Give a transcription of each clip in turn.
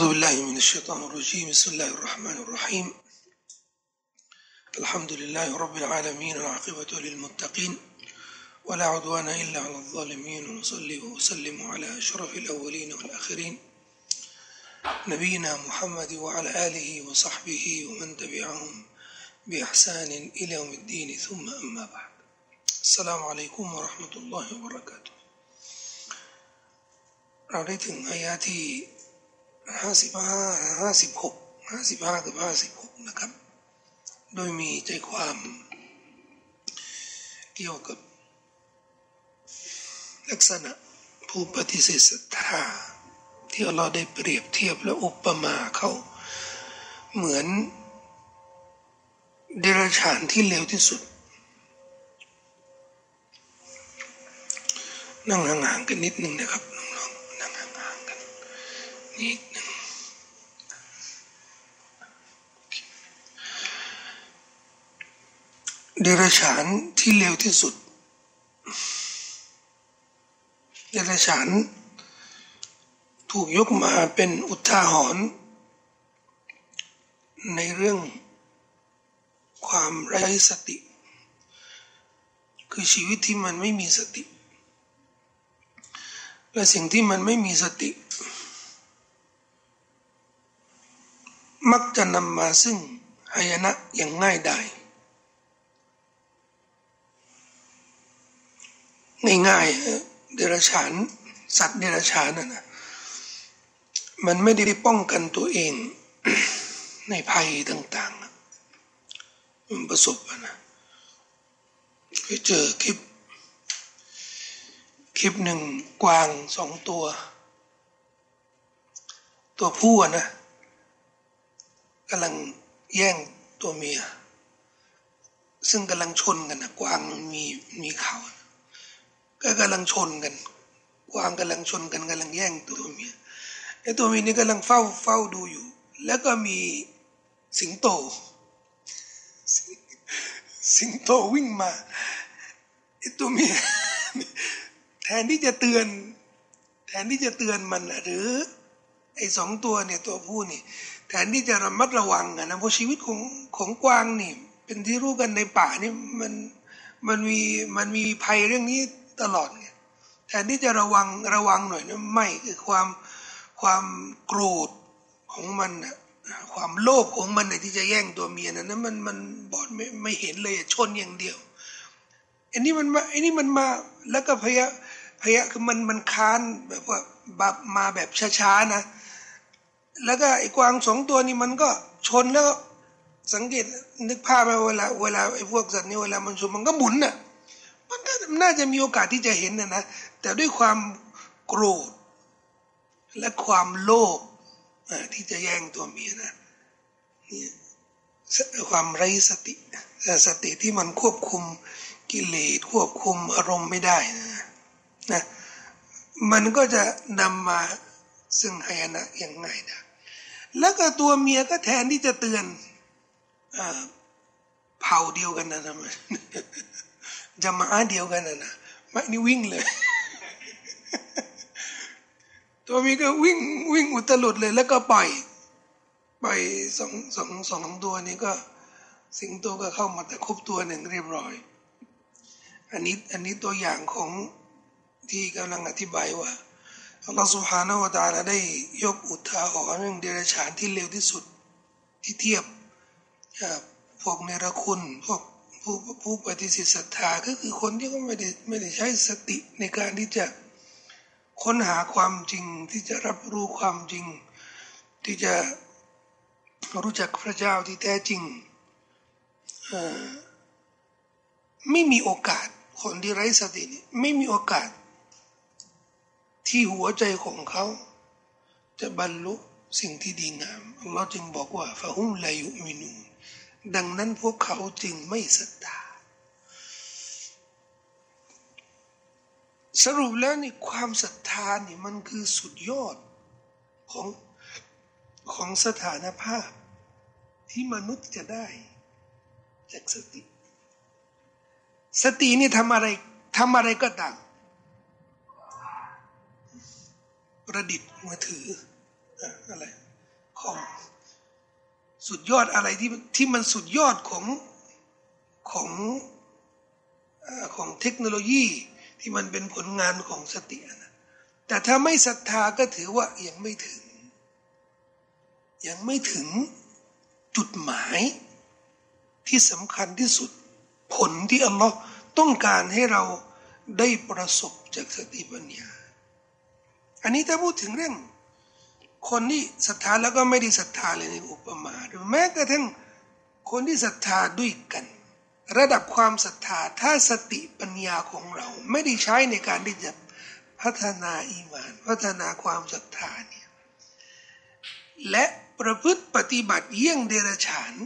بالله من الشيطان الرجيم بسم الله الرحمن الرحيم الحمد لله رب العالمين والعاقبة للمتقين ولا عدوان إلا على الظالمين ونصلي وأسلم على أشرف الأولين والآخرين نبينا محمد وعلى آله وصحبه ومن تبعهم بإحسان إلى يوم الدين ثم أما بعد السلام عليكم ورحمة الله وبركاته เราได้ถึงอายะที่55 56กับ56นะครับโดยมีใจความเกี่ยวกับลักษณะผู้ปฏิเสธศรัทธาที่อัลลอฮ์ได้เปรียบเทียบและอุปมาเขาเหมือนเดรัจฉานที่เลวที่สุดนั่งห่างๆกันนิดนึงนะครับน้องๆนั่งห่างๆกันนิดนึงเดรัจฉานที่เลวที่สุดเดรัจฉานถูกยกมาเป็นอุทาหรณ์ในเรื่องความไร้สติคือชีวิตที่มันไม่มีสติและสิ่งที่มันไม่มีสติมักจะนำมาซึ่งหายนะอย่างง่ายดายง่ายๆเดรัจฉานสัตว์เดรัจฉานนะมันไม่ได้ป้องกันตัวเอง ในภัยต่างๆมันประสบนะเคยเจอคลิปหนึ่งกวาง2 ตัวผู้นะกำลังแย่งตัวเมียซึ่งกำลังชนกันนะกวางมีเขาก็กำลังชนกันกวางกำลังชนกันกำลังแย่งตัวเมียไอ้ตัวเมียนี่กำลังเฝ้าดูอยู่แล้วก็มีสิงโตวิ่งมาไอ้ตัวเมียแทนที่จะเตือนมันหรือไอ้2 ตัวเนี่ยตัวผู้นี่แทนที่จะระมัดระวังนะเพราะชีวิตของกวางนี่เป็นที่รู้กันในป่านี่มันมีภัยเรื่องนี้ตลอดไงแทนที่จะระวังหน่อยนะไม่คือความโกรธของมันนะความโลภของมันที่จะแย่งตัวเมียนั้นมันบอดไม่เห็นเลยชนอย่างเดียวอันนี้มันมาแล้วก็พยะคือมันค้านแบบว่ามาแบบช้าๆนะแล้วก็ไอ้กวาง2 ตัวนี่มันก็ชนแล้วสังเกตนึกภาพไปเวลาไอ้พวกสัตว์นี่เวลามันชนมันก็หมุนน่ะมันน่าจะมีโอกาสที่จะเห็นนะแต่ด้วยความโกรธและความโลภที่จะแย่งตัวเมียนะนี่ความไร้สติที่มันควบคุมกิเลสควบคุมอารมณ์ไม่ได้นะมันก็จะนำมาซึ่งหายนะอย่างง่ายนะแล้วก็ตัวเมียก็แทนที่จะเตือนเผ่าเดียวกันนะทำไมจะมาเดียวกันนะไม่นี่วิ่งเลย ตัวเมียก็วิ่งอุตลุดเลยแล้วก็ปล่อยสองตัวนี้ก็สิงโตก็เข้ามาแต่ครบตัวหนึ่งเรียบร้อยอันนี้ตัวอย่างของที่กำลังอธิบายว่าอัลลอฮฺ سبحانه และ تعالى ได้ยกอุทาหรณ์เรื่องเดรัจฉานที่เลวที่สุดที่เทียบพวกเนรคุณพวกผู้ปฏิเสธศรัทธาก็คือคนที่เขาไม่ได้ใช้สติในการที่จะค้นหาความจริงที่จะรับรู้ความจริงที่จะรู้จักพระเจ้าที่แท้จริงไม่มีโอกาสคนที่ไร้สตินี่ไม่มีโอกาสที่หัวใจของเขาจะบรรลุสิ่งที่ดีงามอัลลอฮ์จึงบอกว่าฟะฮุมลายุมินูนดังนั้นพวกเขาจึงไม่ศรัทธาสรุปแล้วนี่ความศรัทธานี่มันคือสุดยอดของสถานภาพที่มนุษย์จะได้จากสตินี่ทำอะไรก็ตามประดิษฐ์มือถืออะไรของสุดยอดอะไรที่มันสุดยอดของของเทคโนโลยีที่มันเป็นผลงานของสตินะแต่ถ้าไม่ศรัทธาก็ถือว่ายังไม่ถึงจุดหมายที่สำคัญที่สุดผลที่อัลลอฮ์ต้องการให้เราได้ประสบจากสติปัญญาอันนี้ถ้าพูดถึงเรื่องคนที่ศรัทธาแล้วก็ไม่ได้ศรัทธาเลยในอุปมาหรือแม้กระทั่งคนที่ศรัทธาด้วยกันระดับความศรัทธาถ้าสติปัญญาของเราไม่ได้ใช้ในการที่จะพัฒนาอีหม่านพัฒนาความศรัทธาเนี่ยและประพฤติปฏิบัติเยี่ยงเดรัจฉาน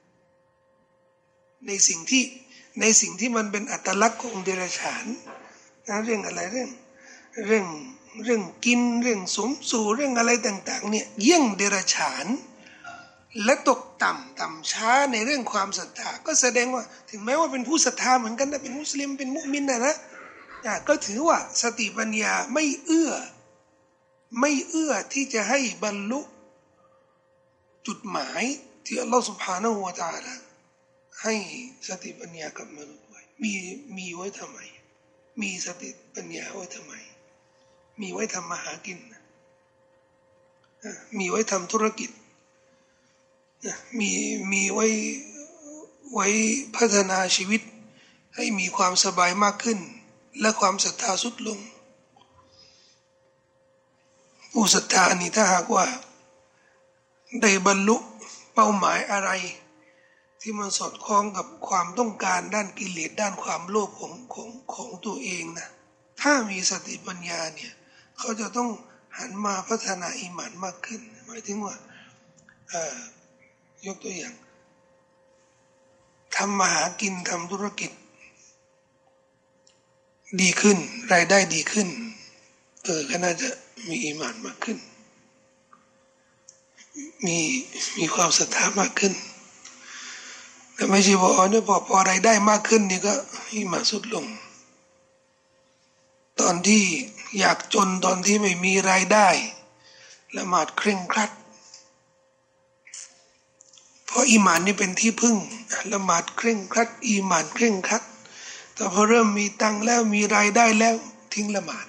ในสิ่งที่มันเป็นอัตลักษณ์ของเดรัจฉานนะเรื่องอะไรเรื่องกินเรื่องสมสู่เรื่องอะไรต่างๆเนี่ยเยี่ยงเดรัจฉานและตกต่ำช้าในเรื่องความศรัทธาก็แสดงว่าถึงแม้ว่าเป็นผู้ศรัทธาเหมือนกันนะเป็นมุสลิมเป็นมุมินนะก็ถือว่าสติปัญญาไม่เอื้อที่จะให้บรรลุจุดหมายที่อัลลอฮฺ سبحانه และ تعالى ให้สติปัญญากับมนุษย์ไว้มีไว้ทำไมมีสติปัญญาไว้ทำไมมีไว้ทำมาหากินมีไว้ทำธุรกิจมีไว้พัฒนาชีวิตให้มีความสบายมากขึ้นและความศรัทธาสุดลงผู้ศรัทธานี่ถ้าหากว่าได้บรรลุเป้าหมายอะไรที่มันสอดคล้องกับความต้องการด้านกิเลสด้านความโลภของตัวเองนะถ้ามีสติปัญญาเนี่ยเขาจะต้องหันมาพัฒนาอีหม่านมากขึ้นหมายถึงว่ายกตัวอย่างทำมาหากินทำธุรกิจดีขึ้นรายได้ดีขึ้นก็น่าจะมีอีหม่านมากขึ้นมีความศรัทธามากขึ้นแต่ไม่ใช่ว่าเนี่ยพอรายได้มากขึ้นนี่ก็อีหม่านสุดลงตอนที่อยากจนตอนที่ไม่มีรายได้ละหมาดเคร่งครัดเพราะอีหม่านนี่เป็นที่พึ่งละหมาดเคร่งครัดอีหม่านเคร่งครัดแต่พอเริ่มมีตังค์แล้วมีรายได้แล้วทิ้งละหมาด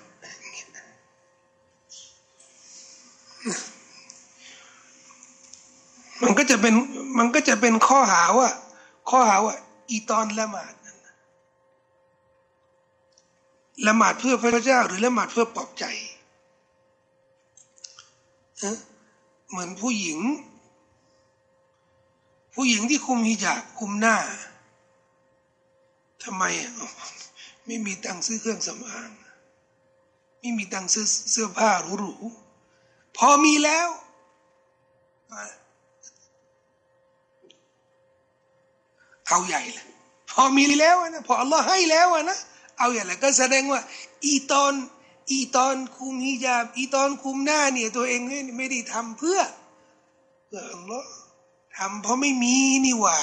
มันก็จะเป็นข้อหาว่าอีตอนละหมาดเพื่อพระเจ้าหรือละหมาดเพื่อปลอบใจเหมือนผู้หญิงที่คุมฮิญาบคุมหน้าทำไมไม่มีตังค์ซื้อเครื่องสำอางไม่มีตังค์ซื้อเสื้อผ้าหรูๆพอมีแล้วเอาใหญ่เลยพอมีแล้วนะพออัลลอฮ์ให้แล้วนะเอาอย่างไรก็แสดงว่าอีตอนคุมฮิญาบอีตอนคุมหน้าเนี่ยตัวเองไม่ได้ทำเพื่ออัลลอฮ์ทำเพราะไม่มีนี่หว่า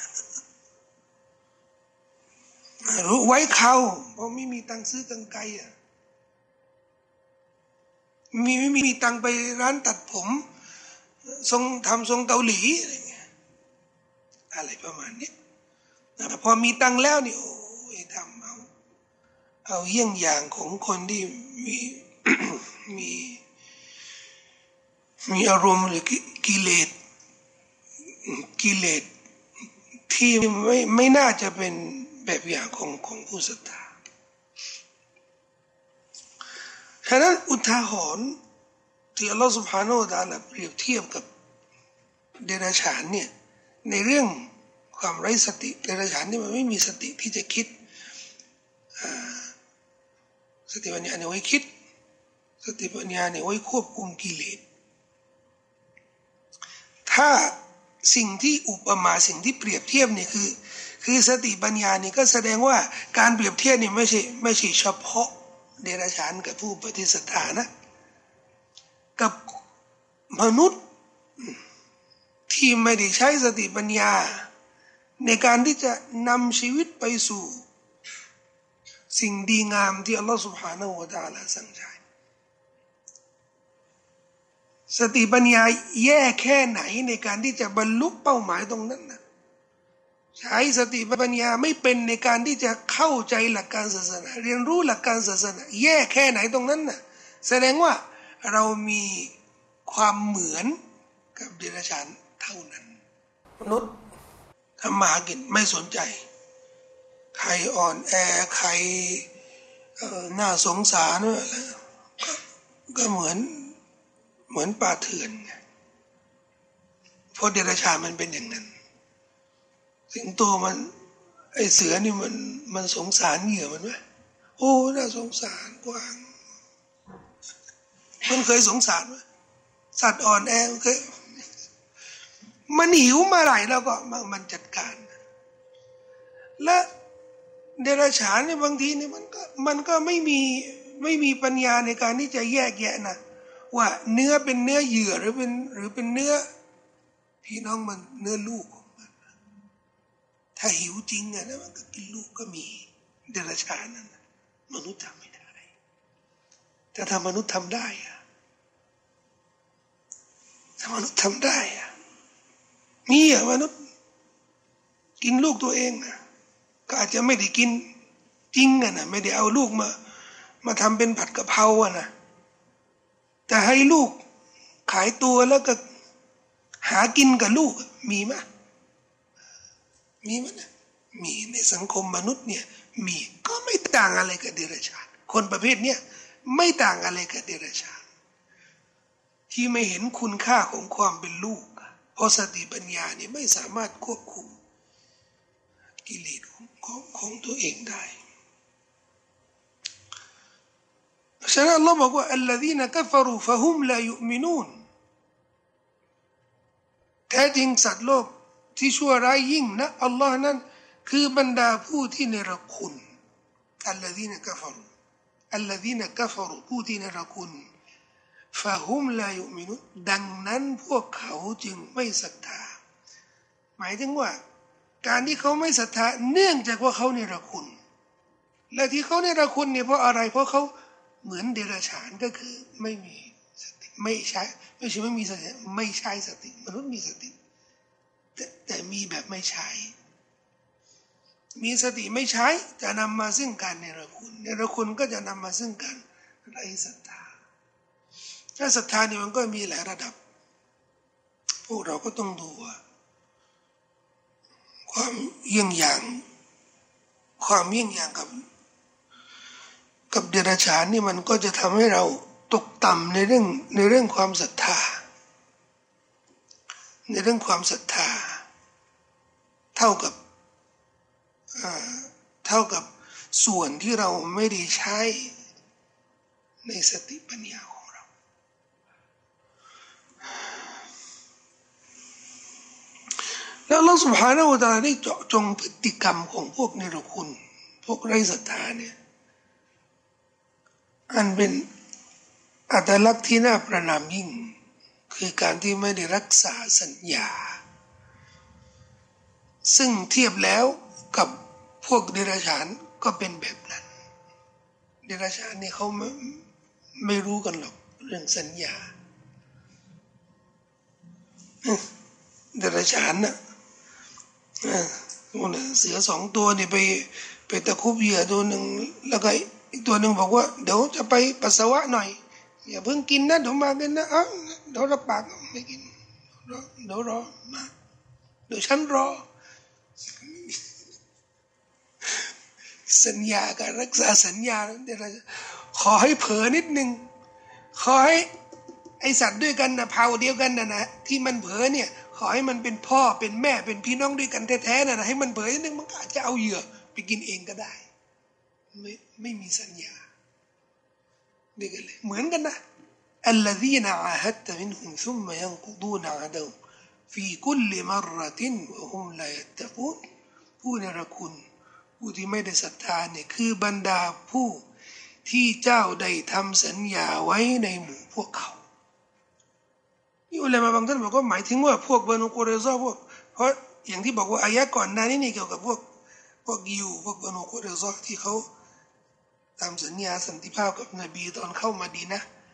รู้ไว้เขาเพราะไม่มีตังค์ซื้อกางไกรไม่มีตังค์ไปร้านตัดผมทำทรงเกาหลีอะไรประมาณนี้พอมีตังค์แล้วนี่โอ้ยทำเอาเยี่ยงอย่างของคนที่มีอารมณ์หรือกิเลสที่ไม่น่าจะเป็นแบบอย่างของผู้ศรัทธาฉะนั้นอุทาหรณ์ที่อัลลอฮฺ سبحانه และ تعالى เปรียบเทียบกับเดรัจฉานเนี่ยในเรื่องความไร้สติเดรัจฉานนี่มันไม่มีสติที่จะคิดสติปัญญาเนี่ยไว้คิดสติปัญญาเนี่ยไว้ควบคุมกิเลสถ้าสิ่งที่อุปมาสิ่งที่เปรียบเทียบเนี่ยคือสติปัญญานี่ก็แสดงว่าการเปรียบเทียบนี่ไม่ใช่เฉพาะเดรัจฉานกับผู้ปฏิสัทธานะกับมนุษย์ที่ไม่ได้ใช้สติปัญญาในการที่จะนำชีวิตไปสู่สิ่งดีงามที่อัลลอฮฺ سبحانه และ تعالى สั่งใช้สติปัญญาแย่แค่ไหนในการที่จะบรรลุเป้าหมายตรงนั้นนะใช้สติปัญญาไม่เป็นในการที่จะเข้าใจหลักการศาสนาเรียนรู้หลักการศาสนาแย่แค่ไหนตรงนั้นนะแสดงว่าเรามีความเหมือนกับเดรัจฉานเท่านั้นมนุษย์ทำมาหากินไม่สนใจใครอ่อนแอใครน่าสงสารก็เหมือนป่าเถื่อนเพราะเดรัจฉานมันเป็นอย่างนั้นสิงโตมันไอเสือนี่มันสงสารเหยื่อมันไหมโอ้น่าสงสารกวางมันเคยสงสารไหมสัตว์อ่อนแอเคยมันหิวมาไหร่แล้วก็มันจัดการและเดรัจฉานเนี่ยบางทีเนี่ยมันก็ไม่มีปัญญาในการที่จะแยกแยะนะว่าเนื้อเป็นเนื้อเหยื่อหรือเป็นเนื้อพี่น้องมันเนื้อลูกของมันถ้าหิวจริงอะนะมันก็กินลูกก็มีเดรัจฉานนั่นมนุษย์ทำไม่ได้แต่ถ้ามนุษย์ทำได้อะถ้ามนุษย์ทำได้อะมีอะมนุษย์กินลูกตัวเองนะก็อาจจะไม่ได้กินจริงอะนะไม่ได้เอาลูกมาทำเป็นผัดกะเพราอะนะแต่ให้ลูกขายตัวแล้วก็หากินกับลูกมีไหมนะมีในสังคมมนุษย์เนี่ยมีก็ไม่ต่างอะไรกับเดรัจฉานคนประเภทเนี้ยไม่ต่างอะไรกับเดรัจฉานที่ไม่เห็นคุณค่าของความเป็นลูกเพราะสติปัญญาเนี่ยไม่สามารถควบคุมกิเลสของตัวเองได้ฉะนั้นอัลลอฮ์บอกว่า الذين كفروا فهم لا يؤمنون แท้จริงสัตว์โลกที่ชั่วร้ายยิ่งนะอัลลอฮ์นั้นคือบรรดาผู้ที่เนรคุณ الذين كفروا الذين كفروا ผู้ที่เนรคุณفهم لا يؤمنون ดังนั้นพวกเขาจึงไม่ศรัทธาหมายถึงว่าการที่เขาไม่ศรัทธาเนื่องจากว่าเขาเนรคุณและที่เขาเนรคุณเนี่ยเพราะอะไรเพราะเขาเหมือนเดรัจฉานก็คือไม่มีสติไม่ใช่ไม่มีสติไม่ใช่สติมนุษย์มีสติแต่มีแบบไม่ใช้มีสติไม่ใช้จะนำมาซึ่งการเนรคุณก็จะนำมาซึ่งการไร้ศรัทธาถ้าศรัทธาเนี่ยมันก็มีหลายระดับพวกเราก็ต้องดูว่าความเยี่ยงอย่างกับเดรัจฉานนี่มันก็จะทำให้เราตกต่ำในเรื่องความศรัทธาในเรื่องความศรัทธาเท่ากับส่วนที่เราไม่ได้ใช้ในสติปัญญาของเราแล้วอัลเลาะห์ซุบฮานะฮูวะตะอาลาได้เจาะจงพฤติกรรมของพวกเนรคุณพวกไร้ศรัทธาเนี่ยอันเป็นอัตลักษณ์ที่น่าประณามยิ่งคือการที่ไม่ได้รักษาสัญญาซึ่งเทียบแล้วกับพวกเดรัจฉานก็เป็นแบบนั้นเดรัจฉานนี่เขาไม่รู้กันหรอกเรื่องสัญญาเดรัจฉานน่ะเสือ2 ตัวนี่ไปตะคุบเหยื่อตัวหนึ่งแล้วก็อีกตัวหนึ่งบอกว่าเดี๋ยวจะไปปัสสาวะหน่อยอย่าเพิ่งกินนะเดี๋ยวมากันนะเดี๋ยวรับปากไม่กินเดี๋ยวรอมาเดี๋ยวฉันรอสัญญาการรักษาสัญญาเดี๋ยวขอให้เผลอนิดนึงขอให้ไอสัตว์ด้วยกันนะเผ่าเดียวกันนะที่มันเผลอเนี่ยขอให้มันเป็นพ่อเป็นแม่เป็นพี่น้องด้วยกันแท้ๆนะให้มันเผลอนิดนึงมันอาจจะเอาเหยื่อไปกินเองก็ได้ไม่มีสัญญานี่กันเลยเหมือนกันนะ الذين عاهدت منهم ثم ينقضون عهدهم في كل مرة وهم لا يتقون ผู้เนรคุณผู้ที่ไม่ได้ศรัทธาเนี่ยคือบรรดาผู้ที่เจ้าได้ทำสัญญาไว้ในหมู่พวกเขานี่อุลามะบางท่านบอกว่าหมายถึงว่าพวกบานูกุเรซอเพราะอย่างที่บอกว่าอายะก่อนหน้านี้นี่เกี่ยวกับพวกยิวพวกบานูกุเรซอที่เขาทำสัญญาสันติภาพกับนบีตอนเข้ามาดีนะ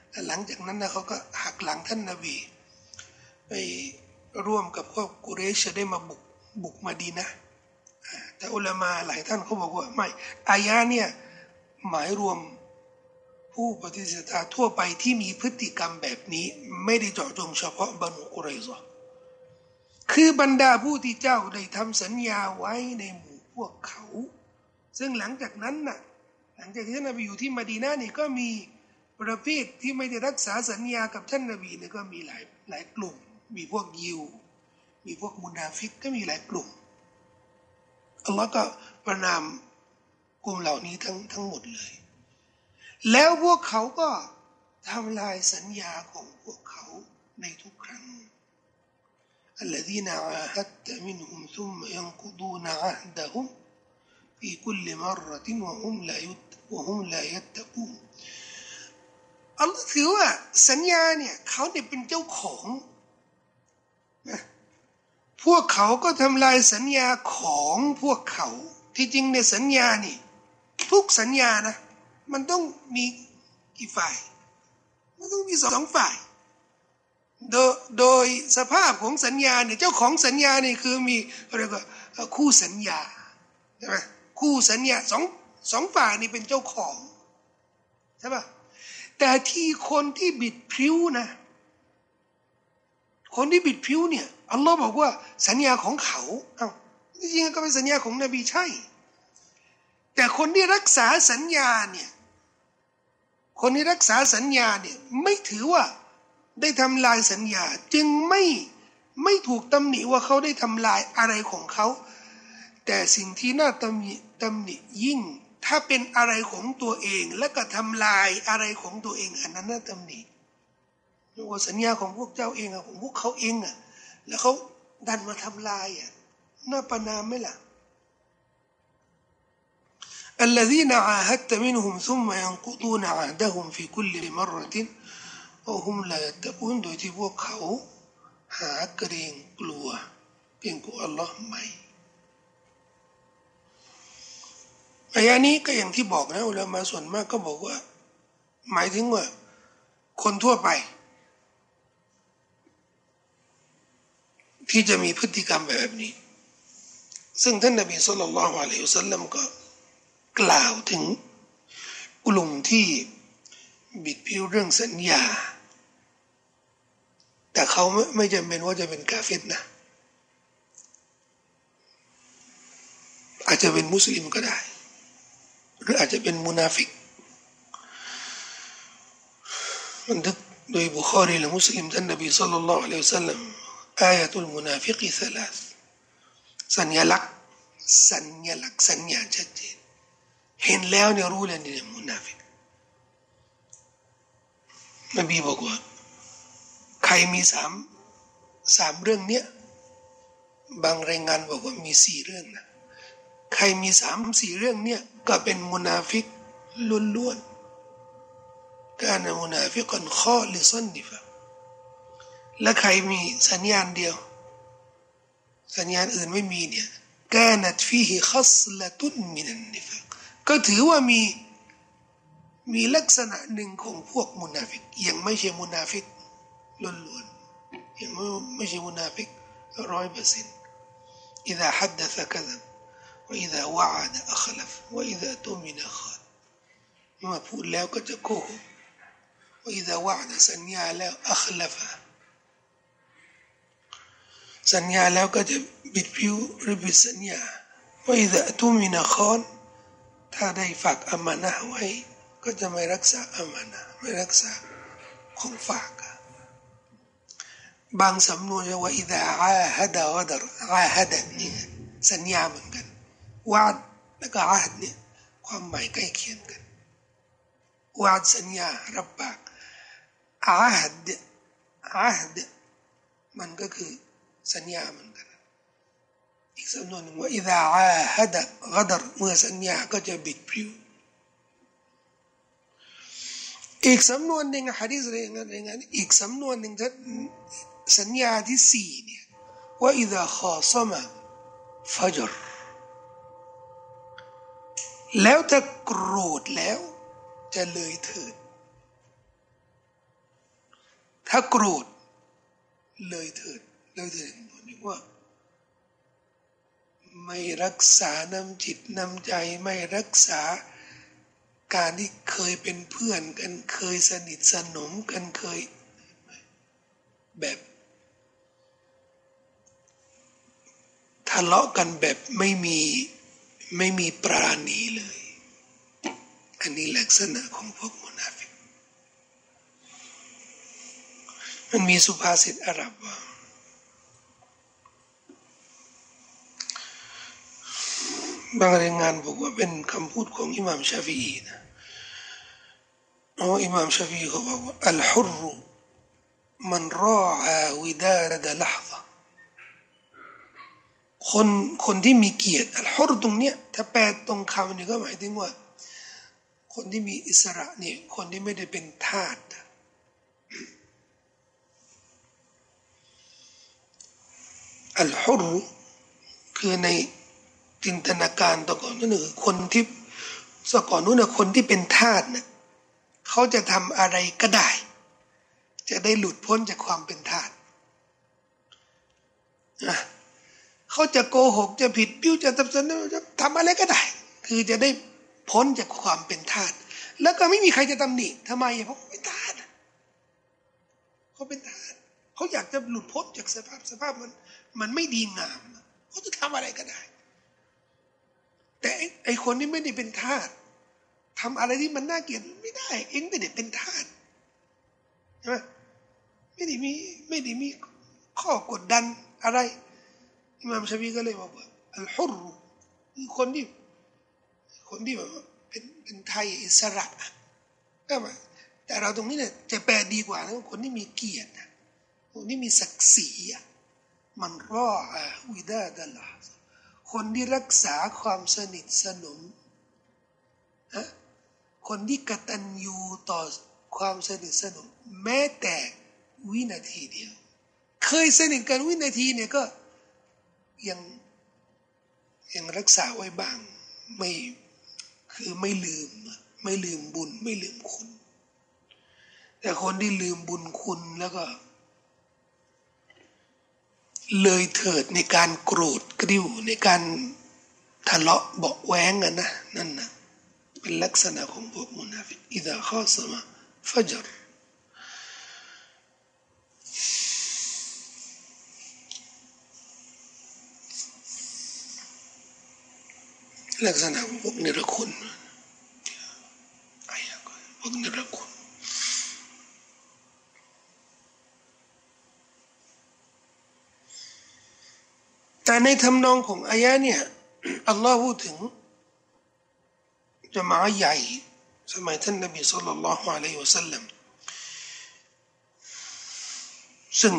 หลังจากนั้นนะเขาก็หักหลังท่านนบีไปร่วมกับพวกกุเรชได้มาบุกมาดีนะแต่อุลามาหลายท่านเขาบอกว่าไม่อายะเนี่ยหมายรวมผู้ปฏิเสธทั่วไปที่มีพฤติกรรมแบบนี้ไม่ได้เจาะจงเฉพาะบรรดากุเรชคือบรรดาผู้ที่เจ้าได้ทำสัญญาไว้ในหมู่พวกเขาซึ่งหลังจากนั้นน่ะหลังจากที่ท่านนบีอยู่ที่มะดีนะห์นี่ก็มีประเภทที่ไม่ได้รักษาสัญญากับท่านนบีเนี่ยก็มีหลายกลุ่มมีพวกยิวมีพวกมุนาฟิกก็มีหลายกลุ่มอัลลอฮ์ก็ประนามกลุ่มเหล่านี้ทั้งหมดเลยแล้วพวกเขาก็ทำลายสัญญาของพวกเขาในทุกครั้งالذين عاهدت منهم ثم ينقضون عهدهم في كل مرة وهم لا يتقون อัลลอฮ์ถือว่าสัญญาเนี่ยเขาเนี่ยเป็นเจ้าของนะพวกเขาก็ทำลายสัญญาของพวกเขาที่จริงในสัญญานี่ทุกสัญญานะมันต้องมีกี่ฝ่ายมันต้องมีสองฝ่ายโดยสภาพของสัญญาเนี่ยเจ้าของสัญญาเนี่ยคือมีเรียกว่าคู่สัญญาใช่ไหมคู่สัญญาสองฝ่ายนี่เป็นเจ้าของใช่ป่ะแต่ที่คนที่บิดพริ้วนะคนที่บิดพริ้วเนี่ยอัลลอฮ์บอกว่าสัญญาของเขาเอ้าจริงๆก็เป็นสัญญาของนบีใช่แต่คนที่รักษาสัญญาเนี่ยคนที่รักษาสัญญาเนี่ยไม่ถือว่าได้ทำลายสัญญาจึงไม่ถูกตำหนิว่าเขาได้ทำลายอะไรของเขาแต่สิ่งที่น่าตำหนิยิ่งถ้าเป็นอะไรของตัวเองแล้วก็ทำลายอะไรของตัวเองอันนั้นน่าตำหนิว่าสัญญาของพวกเจ้าเองของพวกเขาเองแล้วเขาดันมาทำลายน่าประนามไหมล่ะالذين عاهدت منهم ثم ينقضون عهدهم في كل مرة وهم لا يتقون โดยที่พวกเขาหาเกรงกลัวอัลลอฮ์ไม่อายะนี้ก็อย่างที่บอกนะอุลามะส่วนมากก็บอกว่าหมายถึงว่าคนทั่วไปที่จะมีพฤติกรรมแบบนี้ซึ่งท่านนบีศ็อลลัลลอฮุอะลัยฮิวะซัลลัมก็กล่าวถึงกลุ่มที่บิดพริ้วเรื่องสัญญาแต่เขาไม่จำเป็นว่าจะเป็นกาเฟรนะอาจจะเป็นมุสลิมก็ได้หรืออาจจะเป็นมุนาฟิกบันทึกโดยบุคอรีและมุสลิมท่านนบีศ็อลลัลลอฮุอะลัยฮิวะซัลลัมอายะตุลมุนาฟิก3สัญลักษณ์สัญญาชัดเจนเห็นแล้วเนี่ยรู้เลยเนี่ยมุนาฟิกนบีบอกว่าใครมีสามเรื่องเนี้ยบางรายงานบอกว่ามี4เรื่องนะใครมี4เรื่องเนี้ยก็เป็นมุนาฟิกล้วนๆการมุนาฟิกันข้อลิซันนิฟะและใครมีสัญญาณเดียวสัญญาณอื่นไม่มีเนี่ยกานัตฟีฮิคัสละตุนมินันนิฟะก็ถือว่ามีลักษณะหนึ่งของพวกมุนาฟิกยังไม่ใช่มุนาฟิกล้วนๆยังไม่ใช่มุนาฟิก100% إذا حدث كذب وإذا وعد أخلف وإذا تؤمن خان เมื่อพูดแล้วก็จะโกหก وإذا وعد สัญญาแล้ว أخلف สัญญาแล้วก็จะบิดผิวหรือบิดสัญญา وإذا تؤمن خان ถ้าได้ฝากอามานะห์ไว้ก็จะไม่รักษาอามานะห์ไม่รักษาของฝากบางสำนวนว่าอิดะอาฮัดะกอดรอาฮัดะนี่สัญญาเหมือนกันวาดแล้วก็อาฮัดเนี่ยความหมายใกล้เคียงกันวาดสัญญารับปากอาฮัดมันก็คือสัญญาเหมือนกันอีกสำนวนหนึ่งว่าอิดะอาฮัดะกอดรเมื่อสัญญาก็จะบิดพริ้วอีกสำนวนหนึ่งหะดีษอะไรอย่างนั้นอีกสำนวนหนึ่งสัญญาที่4เนี่ยว่าอิดะคอซะมะฟัจรแล้วถ้าโกรธแล้วจะเลยเถิดถ้าโกรธเลยเถิดนึกว่าไม่รักษาน้ำจิตน้ำใจไม่รักษาการที่เคยเป็นเพื่อนกันเคยสนิทสนมกันเคยแบบทะเลาะกันแบบไม่มีปราณีเลยอันนี้ลักษณะของพวกมุนาฟิกมันมีสุภาษิตอาหรับว่าบางรายงานบอกว่าเป็นคำพูดของอิหม่ามชาฟีอีนะอิหม่ามชาฟีอีเขาบอกว่าอัลฮุรมันราอาวิดาระดะละห์ซะคนที่มีเกียรติอัลฮุรตรงเนี้ยถ้าแปลตรงคำนี่ก็หมายถึงว่าคนที่มีอิสระเนี่ยคนที่ไม่ได้เป็นทาสอัลฮุรคือในจินตนาการตะก่อนนั่นคือคนที่สก่อนนู้นนะคนที่เป็นทาสเนี่ยเขาจะทำอะไรก็ได้จะได้หลุดพ้นจากความเป็นทาสนะเขาจะโกหกจะผิดปิ้วจะทำอะไรก็ได้คือจะได้พ้นจากความเป็นทาสแล้วก็ไม่มีใครจะตำหนิทำไมเพราะเขาเป็นทาสเขาเป็นทาสเขาอยากจะหลุดพ้นจากสภาพมันไม่ดีงามเขาจะทำอะไรก็ได้แต่ไอคนที่ไม่ได้เป็นทาสทำอะไรที่มันน่าเกลียดไม่ได้เองไม่ได้เป็นทาสใช่ไหมไม่ได้มีข้อกดดันอะไรอิหม่ามชาฟีก็เลยบอกว่าอัลฮุรคือคนที่แบบเป็นไทยอิสระก็มาแต่เราตรงนี้เนี่ยจะแปลดีกว่านะคนที่มีเกียรติคนที่มีศักดิ์ศรีมันรอวิดาดะลาคนที่รักษาความสนิทสนมคนที่กตัญญูต่อความสนิทสนมแม้แต่วินาทีเดียวเคยสนิทกันวินาทีเนี่ยก็ยังรักษาไว้บ้างคือไม่ลืมบุญไม่ลืมคุณแต่คนที่ลืมบุญคุณแล้วก็เลยเถิดในการโกรธกริ้วในการทะเลาะเบาะแว้งกันนะนั่นนะเป็นลักษณะของพวกมุนาฟิกอิดะข้อสมาฟัจรลักษณะของพวกนิรคุณพวกนิรคุณแต่ในทำนองของอายะเนี่ยอัลลอฮ์พูดถึงจะมาใหญ่สมัยท่านนบีศ็อลลัลลอฮุอะลัยฮิวะซัลลัมซึ่ง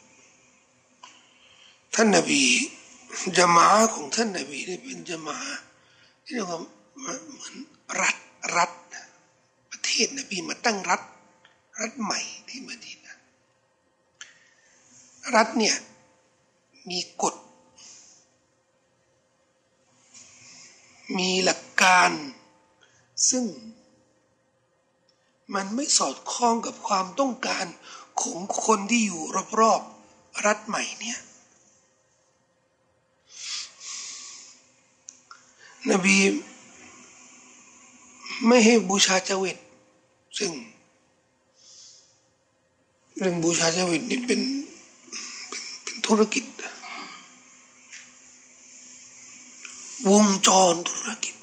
ท่านนบีจะมาของท่านนบีนี่เป็นจะมาที่เรียกว่าเหมือนรัฐประเทศนบีมาตั้งรัฐใหม่ที่มะดีนะห์รัฐเนี่ยมีกฎมีหลักการซึ่งมันไม่สอดคล้องกับความต้องการของคนที่อยู่รอบๆรัฐใหม่เนี่ยนบีไม่ให้บูชาจเวตซึ่งเรื่องบูชาจเวตนี่เป็นธุรกิจวงจรธุรกิจ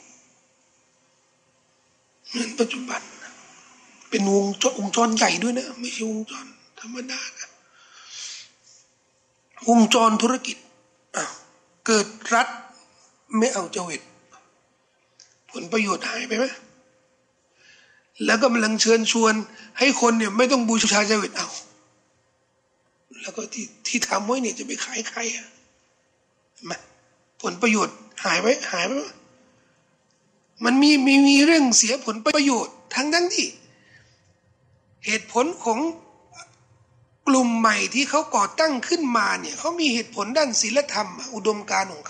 เหมือนปัจจุบันเป็นวงจรใหญ่ด้วยนะไม่ใช่วงจรธรรมดานะวงจรธุรกิจเกิดรัฐไม่เอาจเวตผลประโยชน์หายไปไหมแล้วก็กำลังเชิญชวนให้คนเนี่ยไม่ต้องบูชาจเวตเอาแล้วก็ที่ทำไว้เนี่ยจะไปขายใครมาผลประโยชน์หายไปมันมีเรื่องเสียผลประโยชน์ทั้งที่เหตุผลของกลุ่มใหม่ที่เขาก่อตั้งขึ้นมาเนี่ยเขามีเหตุผลด้านศีลธรรมอุดมการณ์ของ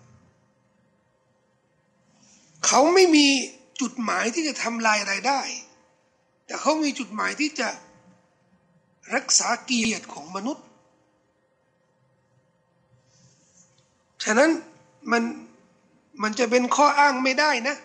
เขาไม่มีจุดหมายที่จะทำลายรายได้แต่เขามีจุดหมายที่จะรักษาเกียรติของมนุษย์ฉะนั้นมันจะเป็นข้ออ้างไม่ได้นะ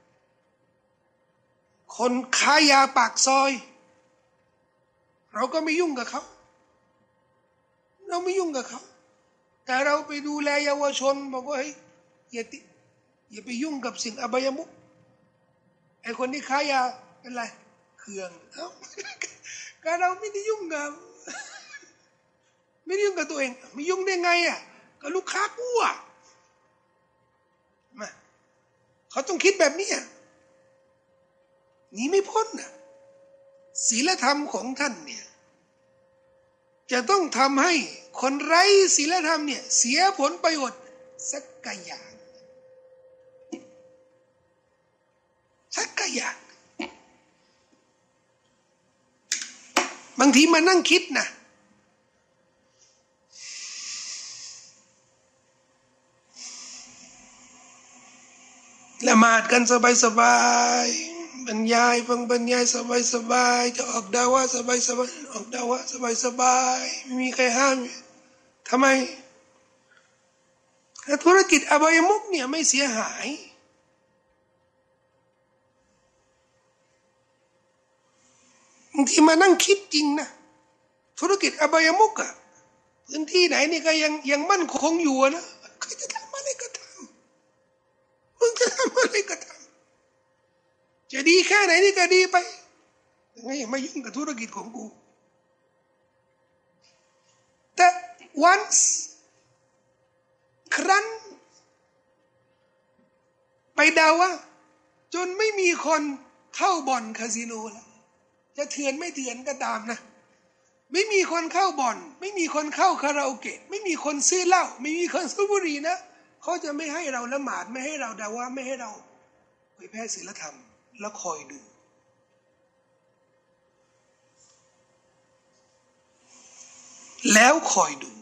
คนค้ายาปากซอยเราก็ไม่ยุ่งกับเขาเราไม่ยุ่งกับเขาแต่เราไปดูแลเยาวชนบอกว่าเฮ้ยอย่าไปยุ่งกับสิ่งอบายมุขไอ้คนที่ค้ายาเป็นไรเคืองเอ้าก็เราไม่ได้ยุ่งกับไม่ได้ยุ่งกับตัวเองไม่ยุ่งได้ไงอ่ะก็ลูกค้ากูอ่ะมาเขาต้องคิดแบบนี้หนีไม่พ้นนะศีลธรรมของท่านเนี่ยจะต้องทำให้คนไร้ศีลธรรมเนี่ยเสียผลประโยชน์สักกะอย่างสักกะอย่างบางทีมานั่งคิดนะละหมาดกันสบายๆบรรยายฟังบรรยายสบายๆจะออกดาวะสบายๆออกดาวะสบายๆไม่มีใครห้ามทำไมธุรกิจอบายมุขเนี่ยไม่เสียหายบางทีมานั่งคิดจริงนะธุรกิจอบายมุขอะพื้นที่ไหนนี่ก็ยังมั่นคงอยู่นะใครจะทำอะไรก็ทำมึงจะทำอะไรก็ทำจะดีแค่ไหนนี่ก็ดีไปไงไม่ยุ่งกับธุรกิจของกูแต่ once ครั้นไปดาวะจนไม่มีคนเข้าบ่อนคาสิโนแล้วจะเถื่อนไม่เถื่อนก็ตามนะไม่มีคนเข้าบ่อนไม่มีคนเข้าคาราโอเกะไม่มีคนซื้อเหล้าไม่มีคนสูบบุหรี่นะเขาจะไม่ให้เราละหมาดไม่ให้เราดาวะไม่ให้เราเผยแพร่ศีลธรรมแล้วคอยดูแล้วคอยดู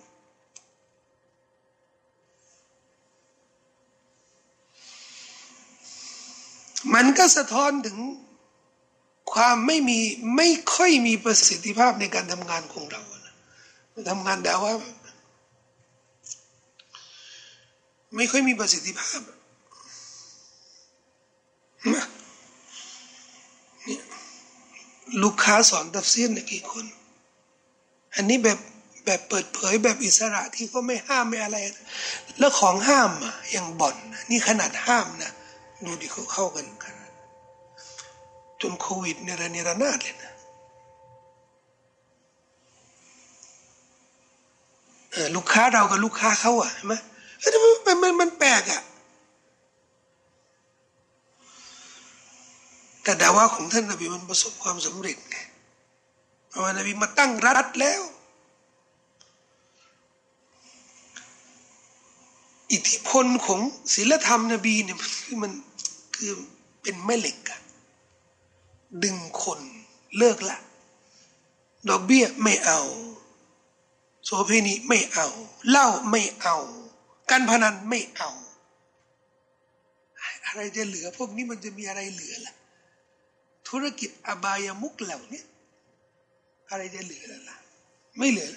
มันก็สะท้อนถึงความไม่ค่อยมีประสิทธิภาพในการทำงานของเราทำงานดาวะไม่ค่อยมีประสิทธิภาพเนี่ยลูกค้าสอนตัฟซีรเนี่ยกี่คนอันนี้แบบเปิดเผยแบบอิสระที่เขาไม่ห้ามไม่อะไรแล้วของห้ามอย่างบ่อนนี่ขนาดห้ามนะดูดิเขาเข้ากันขนาดจนโควิดเนี่ยระเนระนาดเลยนะลูกค้าเรากับลูกค้าเขาเห็นไหมมันแปลกแต่ดาวะของท่านนบีมันประสบความสำเร็จไงเพราะว่านบีมาตั้งรัฐแล้วอิทธิพลของศีลธรรมนบีเนี่ยมันคือเป็นแม่เหล็กดึงคนเลิกละดอกเบี้ยไม่เอาโสเภณีไม่เอาเหล้าไม่เอาการพนันไม่เอาอะไรจะเหลือพวกนี้มันจะมีอะไรเหลือล่ะธุรกิจอบายมุขเหล่านี้อะไรจะเหลือล่ะไม่เหลือ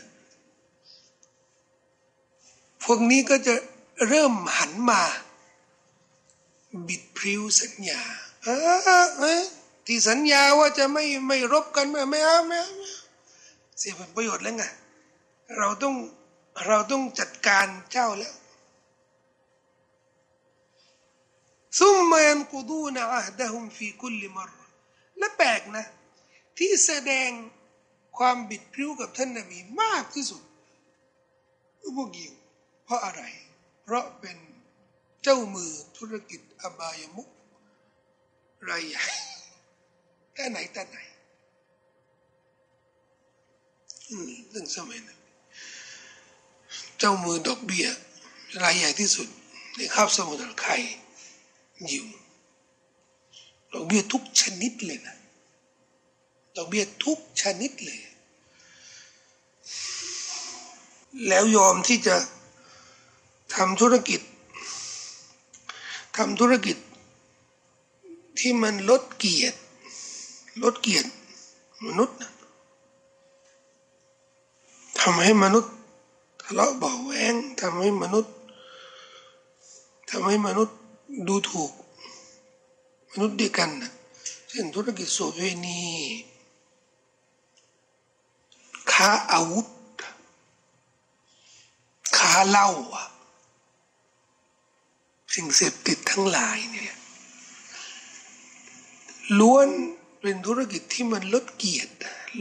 พวกนี้ก็จะเริ่มหันมาบิดพริ้วสัญญาที่สัญญาว่าจะไม่รบกันไม่เอาเสียผลประโยชน์แล้วไงเราต้องจัดการเจ้าแล้วซุมมายันกุดูนอะฮดะฮุมฟีคุลลิมรและแปลกนะที่แสดงความบิดพริ้วกับท่านนบีมากที่สุดพวกยิวเพราะอะไรเพราะเป็นเจ้ามือธุรกิจอบายมุขรายใหญ่แต่ไหนเรื่องสมัยนั้นเจ้ามือดอกเบี้ยรายใหญ่ที่สุดในคาบสมุทรไคยิวดอกเบี้ยทุกชนิดเลยนะดอกเบี้ยทุกชนิดเลยแล้วยอมที่จะทำธุรกิจที่มันลดเกียรติมนุษย์นะทำให้มนุษย์ทะเลาะเบาะแว้งทำให้มนุษย์ดูถูกมนุษย์ด้วยกันนะเช่นธุรกิจโสเภณีค้าอาวุธค้าเหล้าสิ่งเสพติดทั้งหลายเนี่ยล้วนเป็นธุรกิจที่มันลดเกียรติ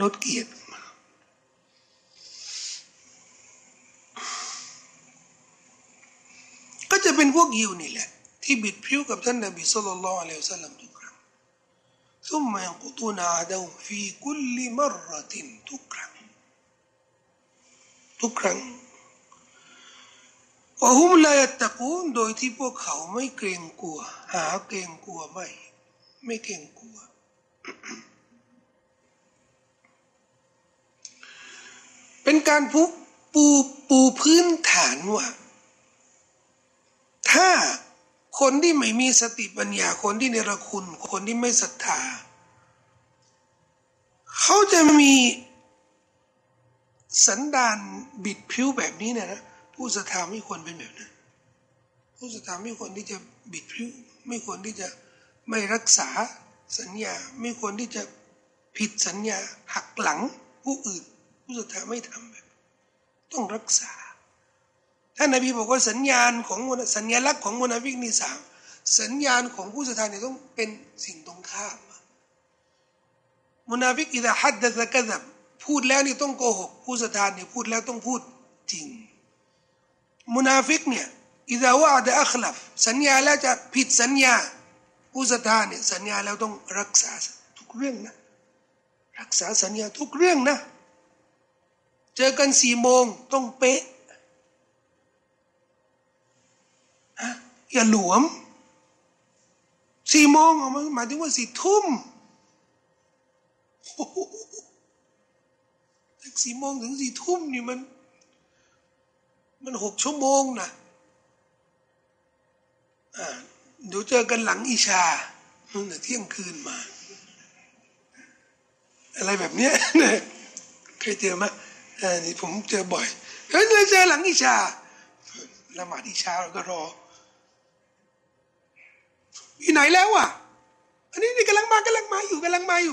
ก็จะเป็นพวกยิวนี่แหละที่บิดพริ้วกับท่านนบีศ็อลลัลลอฮุอะลัยฮิวะซัลลัมทุกครั้งثم ينقضون عهدهم في كل مرة ทุกครั้งوهم لا يتقون โดยที่พวกเขาไม่เกรงกลัวไม่เกรงกลัวเป็นการปูพื้นฐานว่าถ้าคนที่ไม่มีสติปัญญาคนที่เนรคุณคนที่ไม่ศรัทธาเขาจะมีสันดานบิดพริ้วแบบนี้นะผู้ศรัทธาไม่ควรเป็นแบบนั้นผู้ศรัทธาไม่ควรที่จะบิดพริ้วไม่ควรที่จะไม่รักษาสัญญาไม่ควรที่จะผิดสัญญาหักหลังผู้อื่นผู้ศรัทธาไม่ทำแบบต้องรักษาท่านนบีบอกว่าสัญญาณลักษณ์ของมุนาฟิกมีสามสัญญาณของผู้ศรัทธาเนี่ยต้องเป็นสิ่งตรงข้ามมุนาฟิกอิดะฮัดดะซะกะซับพูดแล้วนี่ต้องโกหกผู้ศรัทธาเนี่ยพูดแล้วต้องพูดจริงมุนาฟิกเนี่ยอิดะวะอะดะอัคลัฟสัญญาแล้วจะผิดสัญญาผู้ศรัทธาเนี่ยสัญญาแล้วต้องรักษาทุกเรื่องนะรักษาสัญญาทุกเรื่องนะเจอกัน4 โมงต้องเป๊ะอย่าหลวม4 โมงหมายถึงว่า4 ทุ่มจาก4 โมงถึง4 ทุ่มนี่มัน6 ชั่วโมงนะเดี๋ยวเจอกันหลังอิชาเที่ยงคืนมาอะไรแบบเนี้ยเคยเจอไหมนี่ผมเจอบ่อยเลยเจอหลังอิชาละหมาดอิชาเราก็รออยู่ไหนแล้วอ่ะอันนี้กำลังมาอยู่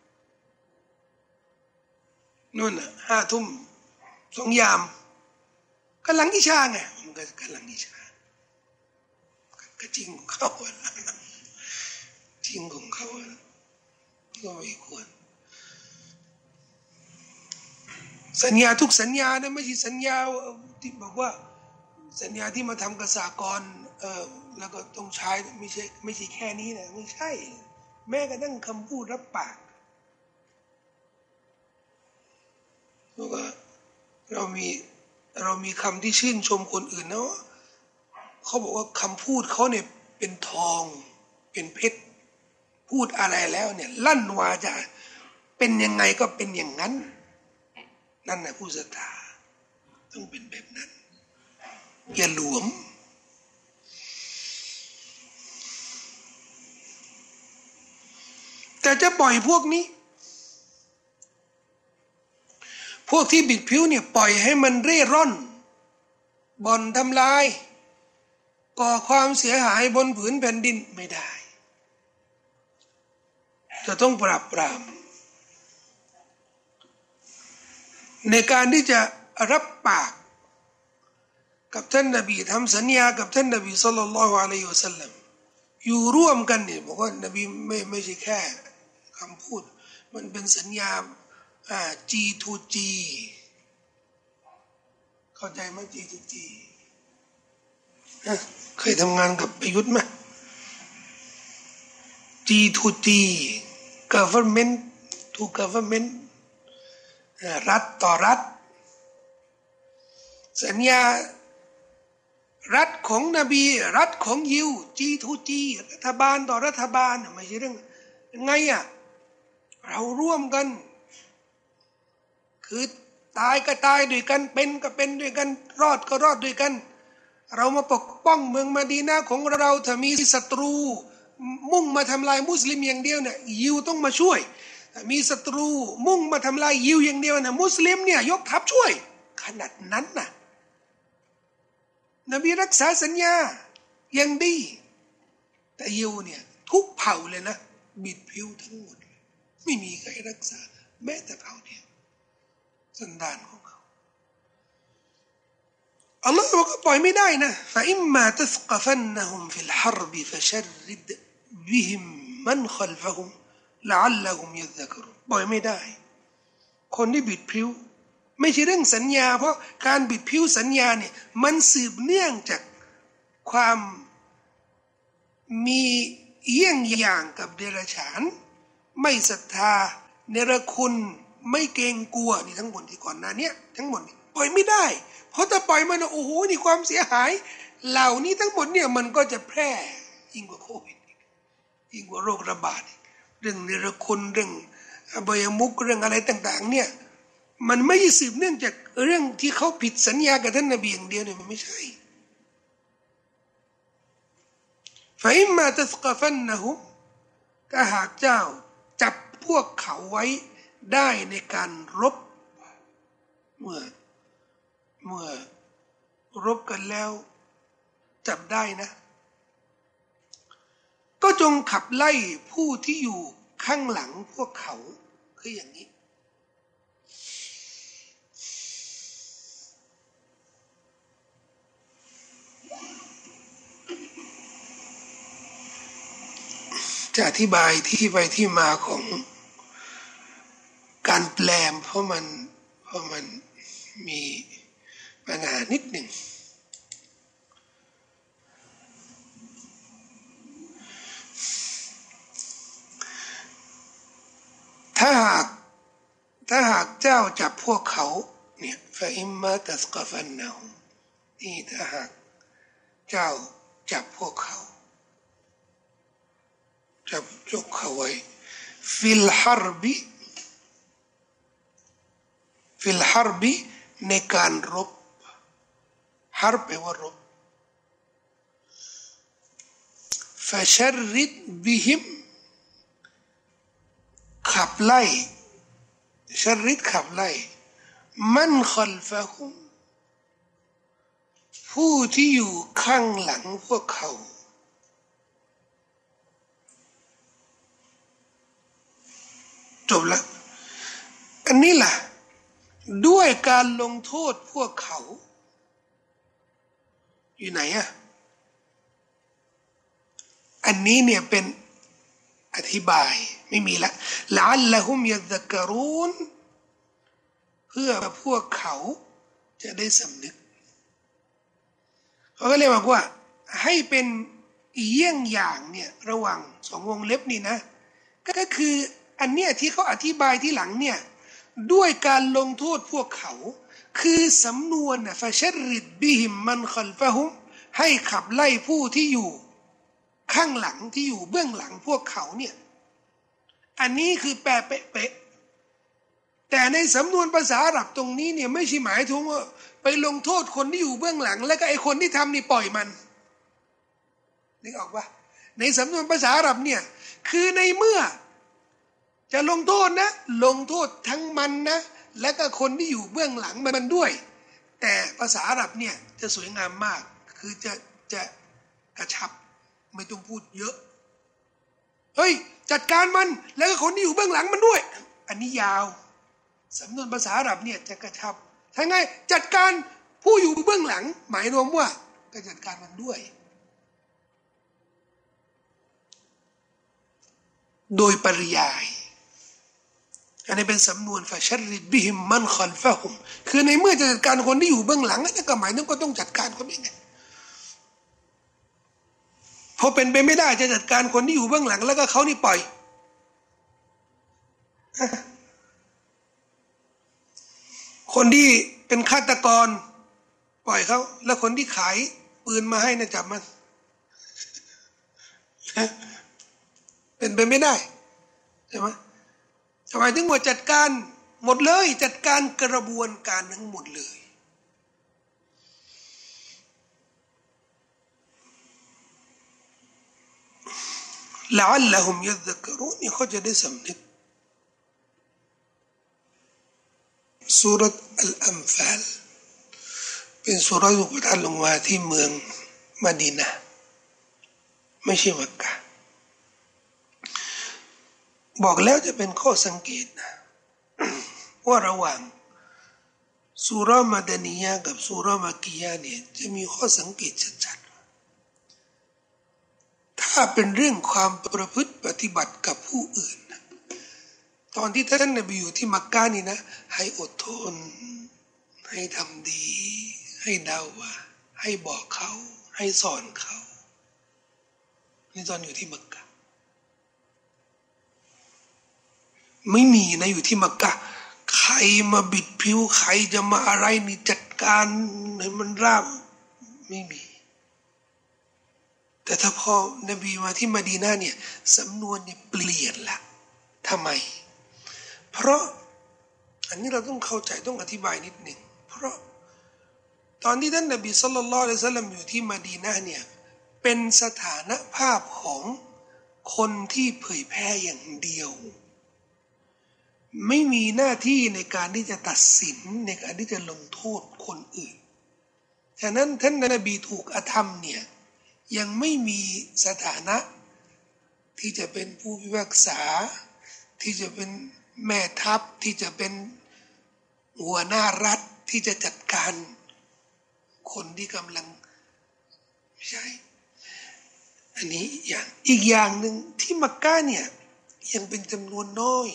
นู่นน่ะ5 ทุ่ม2 ยามกำลังอิชาไงมันก็กำลังอิชาก็จริงของเขาจริงของเขาก็ไม่ควรสัญญาทุกสัญญานะไม่ใช่สัญญาที่บอกว่าสัญญาที่มาทำกับสหกรณ์แล้วก็ต้องใช้ไม่ใช่แค่นี้นะไม่ใช่แม้กระทั่งคำพูดรับปากเพราะว่าเรามีคำที่ชื่นชมคนอื่นนะเขาบอกว่าคำพูดเขาเนี่ยเป็นทองเป็นเพชรพูดอะไรแล้วเนี่ยลั่นวาจาเป็นยังไงก็เป็นอย่างนั้นนั่นนะผู้ศรัทธาต้องเป็นแบบนั้นอย่าหลวมแต่จะปล่อยพวกนี้พวกที่บิดผิวเนี่ยปล่อยให้มันเร่ร่อนบ่อนทำลายก่อความเสียหายบนผืนแผ่นดินไม่ได้จะต้องปราบปรามในการที่จะรับปากกับท่านนบีทำสัญญากับท่านนบีศ็อลลัลลอฮุอะลัยฮิวะซัลลัมอยู่ร่วมกันเนี่ยบอกว่านบีไม่ใช่แค่คำพูดมันเป็นสัญญาG2G เข้าใจไหม G2G เคยทำงานกับประยุทธ์ไหม G2G government to government รัฐต่อรัฐสัญญารัฐของนบีรัฐของยิว G2G รัฐบาลต่อรัฐบาลไม่ใช่เรื่องยังไงเราร่วมกันคือตายก็ตายด้วยกันเป็นก็เป็นด้วยกันรอดก็รอดด้วยกันเรามาปกป้องเมืองมะดีนะห์ของเราถ้ามีศัตรูมุ่งมาทำลายมุสลิมอย่างเดียวเนี่ยยิวต้องมาช่วยถ้ามีศัตรูมุ่งมาทำลายยิวอย่างเดียวเนี่ยมุสลิมเนี่ยยกทัพช่วยขนาดนั้นน่ะนบีรักษาสัญญายังดีแต่ยิวเนี่ยทุกเผ่าเลยนะบิดผิวทั้งหมดไม่มีใครรักษาแม้แต่เผ่าเดียวสันดานของเขาอัลลอฮฺบอกว่าปล่อยไม่ได้นะฟะอิมมาตัสกฟันนะฮุมฟิลฮารบิฟะชัรริดบิฮิมมันขัลฟะฮุมละอัลละฮุมยัซซะกรุนปล่อยไม่ได้คนที่บิดผิวไม่ใช่เรื่องสัญญาเพราะการบิดผิวสัญญาเนี่ยมันสืบเนื่องจากความมีเยี่ยงอย่างกับเดรัจฉานไม่ศรัทธาเนรคุณไม่เกรงกลัวนี่ทั้งหมดที่ก่อนหน้านี้ทั้งหมดปล่อยไม่ได้เพราะถ้าปล่อยมันโอ้โหนี่ความเสียหายเหล่านี้ทั้งหมดเนี่ยมันก็จะแพร่ยิ่งกว่าโควิดยิ่งกว่าโรคระบาดเรื่องเนรคุณเรื่องอบายมุขเรื่องอะไรต่างๆเนี่ยมันไม่ใช่สืบเนื่องจากเรื่องที่เขาผิดสัญญากับท่านนบีอย่างเดียวเนี่ยมันไม่ใช่ฟะอิมมาตัสกฟันนะฮุมถ้าหากเจ้าจับพวกเขาไว้ได้ในการรบเมื่อรบกันแล้วจับได้นะก็จงขับไล่ผู้ที่อยู่ข้างหลังพวกเขาคืออย่างนี้จะอธิบายที่ไปที่มาของการแปลเพราะมันมีปัญหานิดหนึ่งถ้าหากเจ้าจับพวกเขาเนี่ยฟะอิมมาตัสกฟันนะฮุมนี่ถ้าหากเจ้าจับพวกเขาจับจกเขาไว้ฟิลฮารบิในการรบฮารบแปลว่ารบฟะชัรริดบิฮิมขับไล่ชัรริดขับไล่มันขัลฟะฮุมผู้ที่อยู่ข้างหลังพวกเขาจบละอันนี้ล่ะด้วยการลงโทษพวกเขาอยู่ไหนอะอันนี้เนี่ยเป็นอธิบายไม่มีละละอัลละฮุมยัซซะกะรูนเพื่อพวกเขาจะได้สำนึกเขาก็เลยบอกว่าให้เป็นเยี่ยงอย่างเนี่ยระหว่างสองวงเล็บนี่นะก็คืออันเนี้ยที่เขาอธิบายที่หลังเนี่ยด้วยการลงโทษพวกเขาคือสำนวนนะฟะชัรริดบิฮิมมันขัลฟะฮุมให้ขับไล่ผู้ที่อยู่ข้างหลังที่อยู่เบื้องหลังพวกเขาเนี่ยอันนี้คือแปลเป๊ะแต่ในสำนวนภาษาอาหรับตรงนี้เนี่ยไม่ใช่หมายถึงว่าไปลงโทษคนที่อยู่เบื้องหลังแล้วก็ไอ้คนที่ทำนี่ปล่อยมันนึกออกปะในสำนวนภาษาอาหรับเนี่ยคือในเมื่อจะลงโทษนะลงโทษทั้งมันนะและก็คนที่อยู่เบื้องหลังมันด้วยแต่ภาษาอาหรับเนี่ยจะสวยงามมากคือจะกระชับไม่ต้องพูดเยอะเฮ้ยจัดการมันแล้วก็คนที่อยู่เบื้องหลังมันด้วยอันนี้ยาวสำนวนภาษาอาหรับเนี่ยจะกระชับทั้งไงจัดการผู้อยู่เบื้องหลังหมายรวมว่าก็จัดการมันด้วยโดยปริยายอันนี้เป็นสำนวนฟะชัรริดบิฮิมมันขัลฟะฮุมคือในเมื่อจะจัดการคนที่อยู่เบื้องหลังนั่นก็หมายถึงก็ต้องจัดการคนนี้ไงเพราะเป็นไปไม่ได้จะจัดการคนที่อยู่เบื้องหลังแล้วก็เขานี่ปล่อยคนที่เป็นฆาตกรปล่อยเขาแล้วคนที่ขายปืนมาให้นะจับมันเป็นไปไม่ได้ใช่ไหมทำไมถึงว่าจัดการหมดเลยจัดการกระบวนการทั้งหมดเลยละอัลละฮุมยัซซะกะรูนเขาจะได้สำนึกซูเราะห์อัลอันฟาลเป็นสุเราะห์ที่ประทานลงมาที่เมืองมะดีนะห์ไม่ใช่มักกะห์บอกแล้วจะเป็นข้อสังเกตนะว่าระหว่างสุเราะห์มะดานียะห์กับสุเราะห์มักกียะห์เนี่ยจะมีข้อสังเกตชัดๆถ้าเป็นเรื่องความประพฤติปฏิบัติกับผู้อื่นตอนที่ท่านนบีอยู่ที่มักกะห์นี่นะให้อดทนให้ทำดีให้ดาวะให้บอกเขาให้สอนเขานี่ตอนอยู่ที่มักกะห์ไม่มีนะอยู่ที่มักกะห์ใครมาบิดผิวใครจะมาอะไรนี่จัดการให้มันราบไม่มีแต่ถ้าพอนบีมาที่มะดีนะห์เนี่ยสำนวนเนี่ยเปลี่ยนละทำไมเพราะอันนี้เราต้องเข้าใจต้องอธิบายนิดหนึ่งเพราะตอนที่ท่านนบีศ็อลลัลลอฮุอะลัยฮิวะซัลลัมอยู่ที่มะดีนะห์เนี่ยเป็นสถานภาพของคนที่เผยแพร่อย่างเดียวไม่มีหน้าที่ในการที่จะตัดสินในการที่จะลงโทษคนอื่นฉะนั้นท่านนบีถูกอธรรมเนี่ยยังไม่มีสถานะที่จะเป็นผู้พิพากษาที่จะเป็นแม่ทัพที่จะเป็นหัวหน้ารัฐที่จะจัดการคนที่กำลังไม่ใช่อันนี้อย่างอีกอย่างหนึ่งที่มักกะห์เนี่ยยังเป็นจำนวนน้อย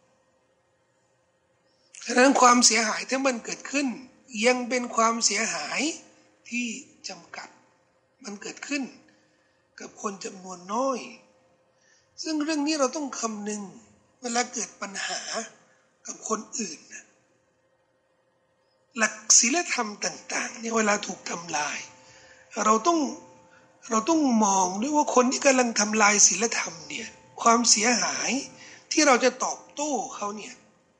ฉะนั้นความเสียหายที่มันเกิดขึ้นยังเป็นความเสียหายที่จำกัดมันเกิดขึ้นกับคนจำนวนน้อยซึ่งเรื่องนี้เราต้องคำนึงเวลาเกิดปัญหากับคนอื่นนะหลักศีลธรรมต่างๆเนี่ยเวลาถูกทำลายเราต้องมองด้วยว่าคนที่กำลังทำลายศีลธรรมเนี่ยความเสียหายที่เราจะตอบโต้เขาเนี่ย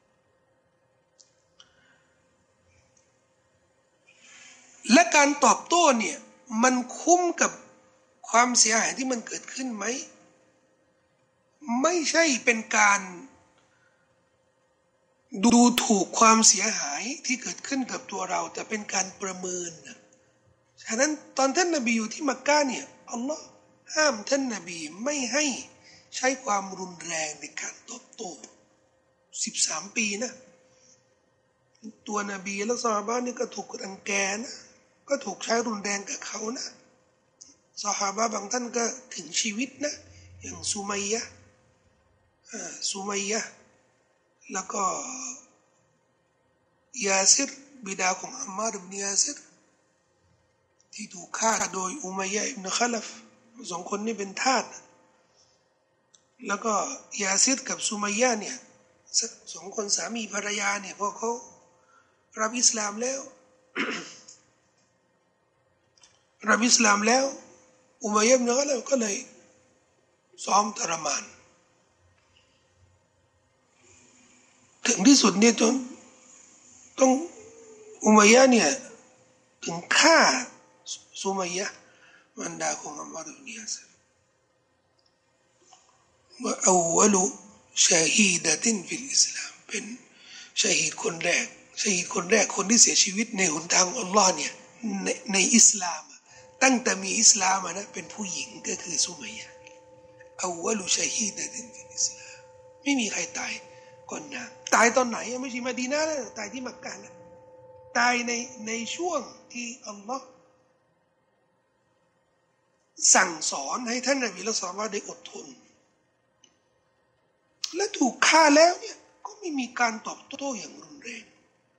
และการตอบโต้เนี่ยมันคุ้มกับความเสียหายที่มันเกิดขึ้นไหมไม่ใช่เป็นการดูถูกความเสียหายที่เกิดขึ้นกับตัวเราแต่เป็นการประเมินนะฉะนั้นตอนท่านนบีอยู่ที่มักกะห์เนี่ยอัลลอฮ์ห้ามท่านนบีไม่ให้ใช้ความรุนแรงในการตอบโต้13 ปีนะตัวนบีและซอฮาบะห์นี่ก็ถูกรังแกนะก็ถูกใช้รุนแรงกับเขานะซอฮาบะห์บางท่านก็ถึงชีวิตนะอย่างซุมัยยะแล้วก็ยาซิรบิดาของอัมมาร์อิบนุยาซิรที่ถูกฆ่าโดยอุมัยยะอิบนุคอลัฟสองคนนี้เป็นทาสแล้วก็ยาซิรกับซุมัยยะเนี่ยสองคนสามีภรรยาเนี่ยพอเขารับอิสลามแล้ว รับอิสลามแล้วอุมัยยะอิบนุคอลัฟก็เลยซ้อมทรมานถึงที่สุดเนี่ยต้องอุมัยยะเนี่ยถึงฆ่าซุมัยยะมารดาของอัมมาร์อิบนุยาซิรว่าอวัลุชาฮีดะตินฟิลอิสลามเป็นชาฮีดคนแรกคนที่เสียชีวิตในหนทางอัลลอฮ์เนี่ยในอิสลามตั้งแต่มีอิสลามนะเป็นผู้หญิงก็คือซุมัยยะอวัลุชาฮีดะตินฟิลอิสลามไม่มีใครตายก่อนนางตายตอนไหนไม่ใช่มะดีนะห์นะตายที่มักกะห์นะตายในช่วงที่อัลลอฮ์สั่งสอนให้ท่านนบีละซอฮาบะห์ได้อดทนและถูกฆ่าแล้วเนี่ยก็ไม่มีการตอบโต้อย่างรุนแรง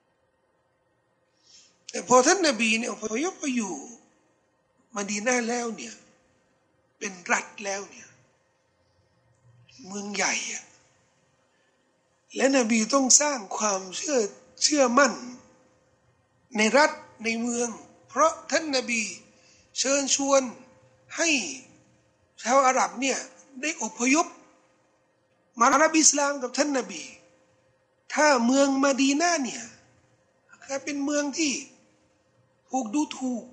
แต่พอท่านนบีเนี่ยพอยกไปอยู่มะดีนะห์แล้วเนี่ยเป็นรัฐแล้วเนี่ยเมืองใหญ่อะและนบีต้องสร้างความเชื่อมั่นในรัฐในเมืองเพราะท่านนบีเชิญชวนให้ชาวอาหรับเนี่ยได้อพยพมารับอิสลามกับท่านนบีถ้าเมืองมะดีนะห์เนี่ยกลายเป็นเมืองที่ถูกดูถูก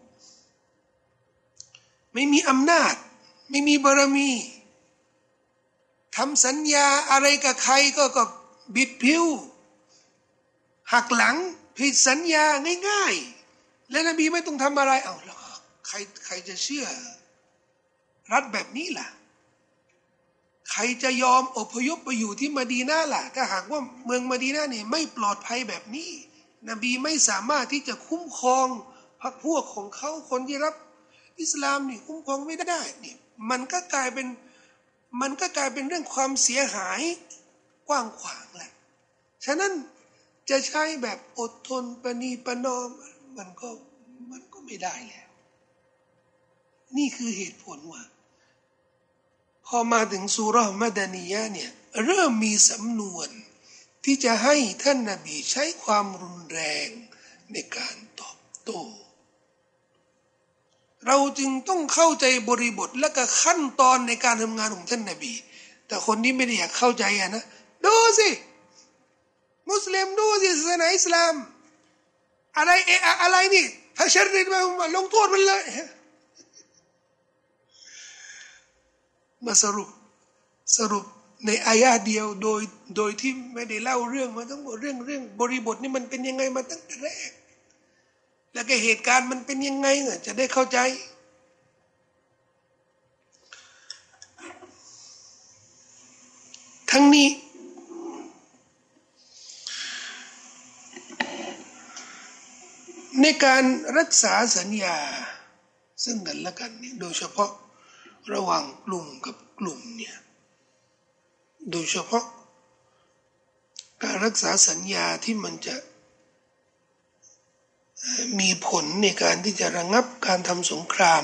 ไม่มีอำนาจไม่มีบารมีทำสัญญาอะไรกับใครก็บิดผิวหักหลังผิดสัญญาง่ายๆและนบีไม่ต้องทำอะไรเอาแล้วใครจะเชื่อรัฐแบบนี้ล่ะใครจะยอมอพยพไปอยู่ที่มะดีนะห์ล่ะถ้าหากว่าเมืองมะดีนะห์นี่ไม่ปลอดภัยแบบนี้นบีไม่สามารถที่จะคุ้มครองพรรคพวกของเขาคนที่รับอิสลามนี่คุ้มครองไม่ได้นี่มันก็กลายเป็นเรื่องความเสียหายกว้างขวางแหละฉะนั้นจะใช้แบบอดทนประนีประนอมมันก็ไม่ได้แล้วนี่คือเหตุผลว่าพอมาถึงซูเราะห์มะดานียะห์เนี่ยเริ่มมีสำนวนที่จะให้ท่านนบีใช้ความรุนแรงในการตอบโต้เราจึงต้องเข้าใจบริบทและก็ขั้นตอนในการทำงานของท่านนบีแต่คนที่ไม่ได้อยากเข้าใจนะดูสิมุสลิมดูสิศาสนาอิสลามอะไรนี่ถ้าชัรริดมาลงโทษมันเลยมาสรุปในอายะเดียวโดยที่ไม่ได้เล่าเรื่องมาทั้งหมดเรื่องบริบทนี่มันเป็นยังไงมาตั้งแต่แรกแล้วก็เหตุการณ์มันเป็นยังไงจะได้เข้าใจทั้งนี้ในการรักษาสัญญาซึ่งกันและกันนี่โดยเฉพาะระหว่างกลุ่มกับกลุ่มเนี่ยโดยเฉพาะการรักษาสัญญาที่มันจะมีผลในการที่จะระงับการทำสงคราม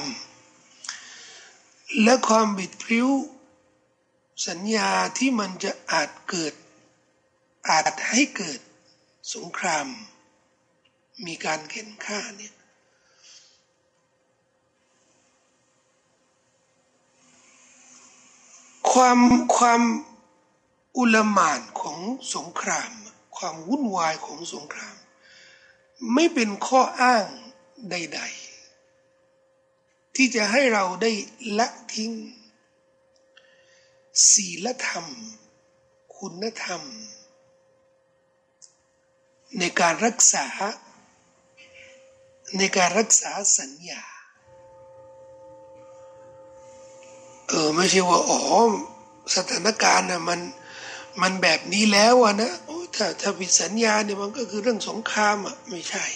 และความบิดพริ้วสัญญาที่มันจะอาจให้เกิดสงครามมีการเข็นฆ่าเนี่ยความอุลหม่านของสงครามความวุ่นวายของสงครามไม่เป็นข้ออ้างใดๆที่จะให้เราได้ละทิ้งศีลธรรมคุณธรรมในการรักษาสัญญาไม่ใช่ว่าสถานการณ์มันแบบนี้แล้วนะถ้าผิดสัญญาเนี่ยมันก็คือเรื่องสงครามไม่ใช่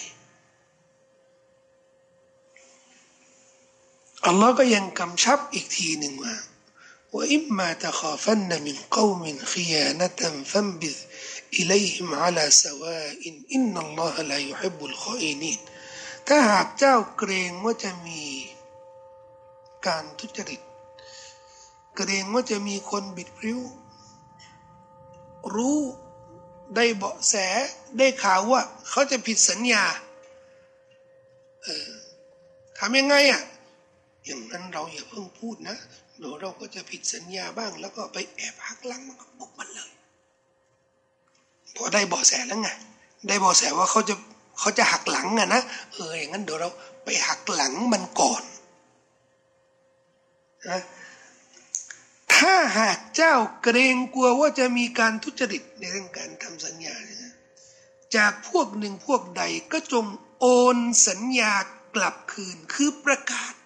อัลลอฮ์ก็ยังกำชับอีกทีหนึ่งว่าอิมมาตะคาฟันมินกอมินขิยานะตันฟัมบิซอิลัยฮิมอะลาซาวาอินนัลลอฮะลายุฮิบบุลคออินีนถ้าหากเจ้าเกรงว่าจะมีการทุจริตเกรงว่าจะมีคนบิดพริ้วรู้ได้เบาะแสได้ข่าวว่าเขาจะผิดสัญญาทำยังไงอย่างนั้นเราอย่าเพิ่งพูดนะเดี๋ยวเราก็จะผิดสัญญาบ้างแล้วก็ไปแอบหักหลังมันก็บุกมันเลยพอได้เบาะแสแล้วไงได้เบาะแสว่าเขาจะหักหลังนะอย่างนั้นเดี๋ยวเราไปหักหลังมันก่อนนะถ้าหากเจ้าเกรงกลัวว่าจะมีการทุจริตในเรื่องการทำสัญญาเนี่ยจากพวกหนึ่งพวกใดก็จงโอนสัญญากลับคืนคือประกาศ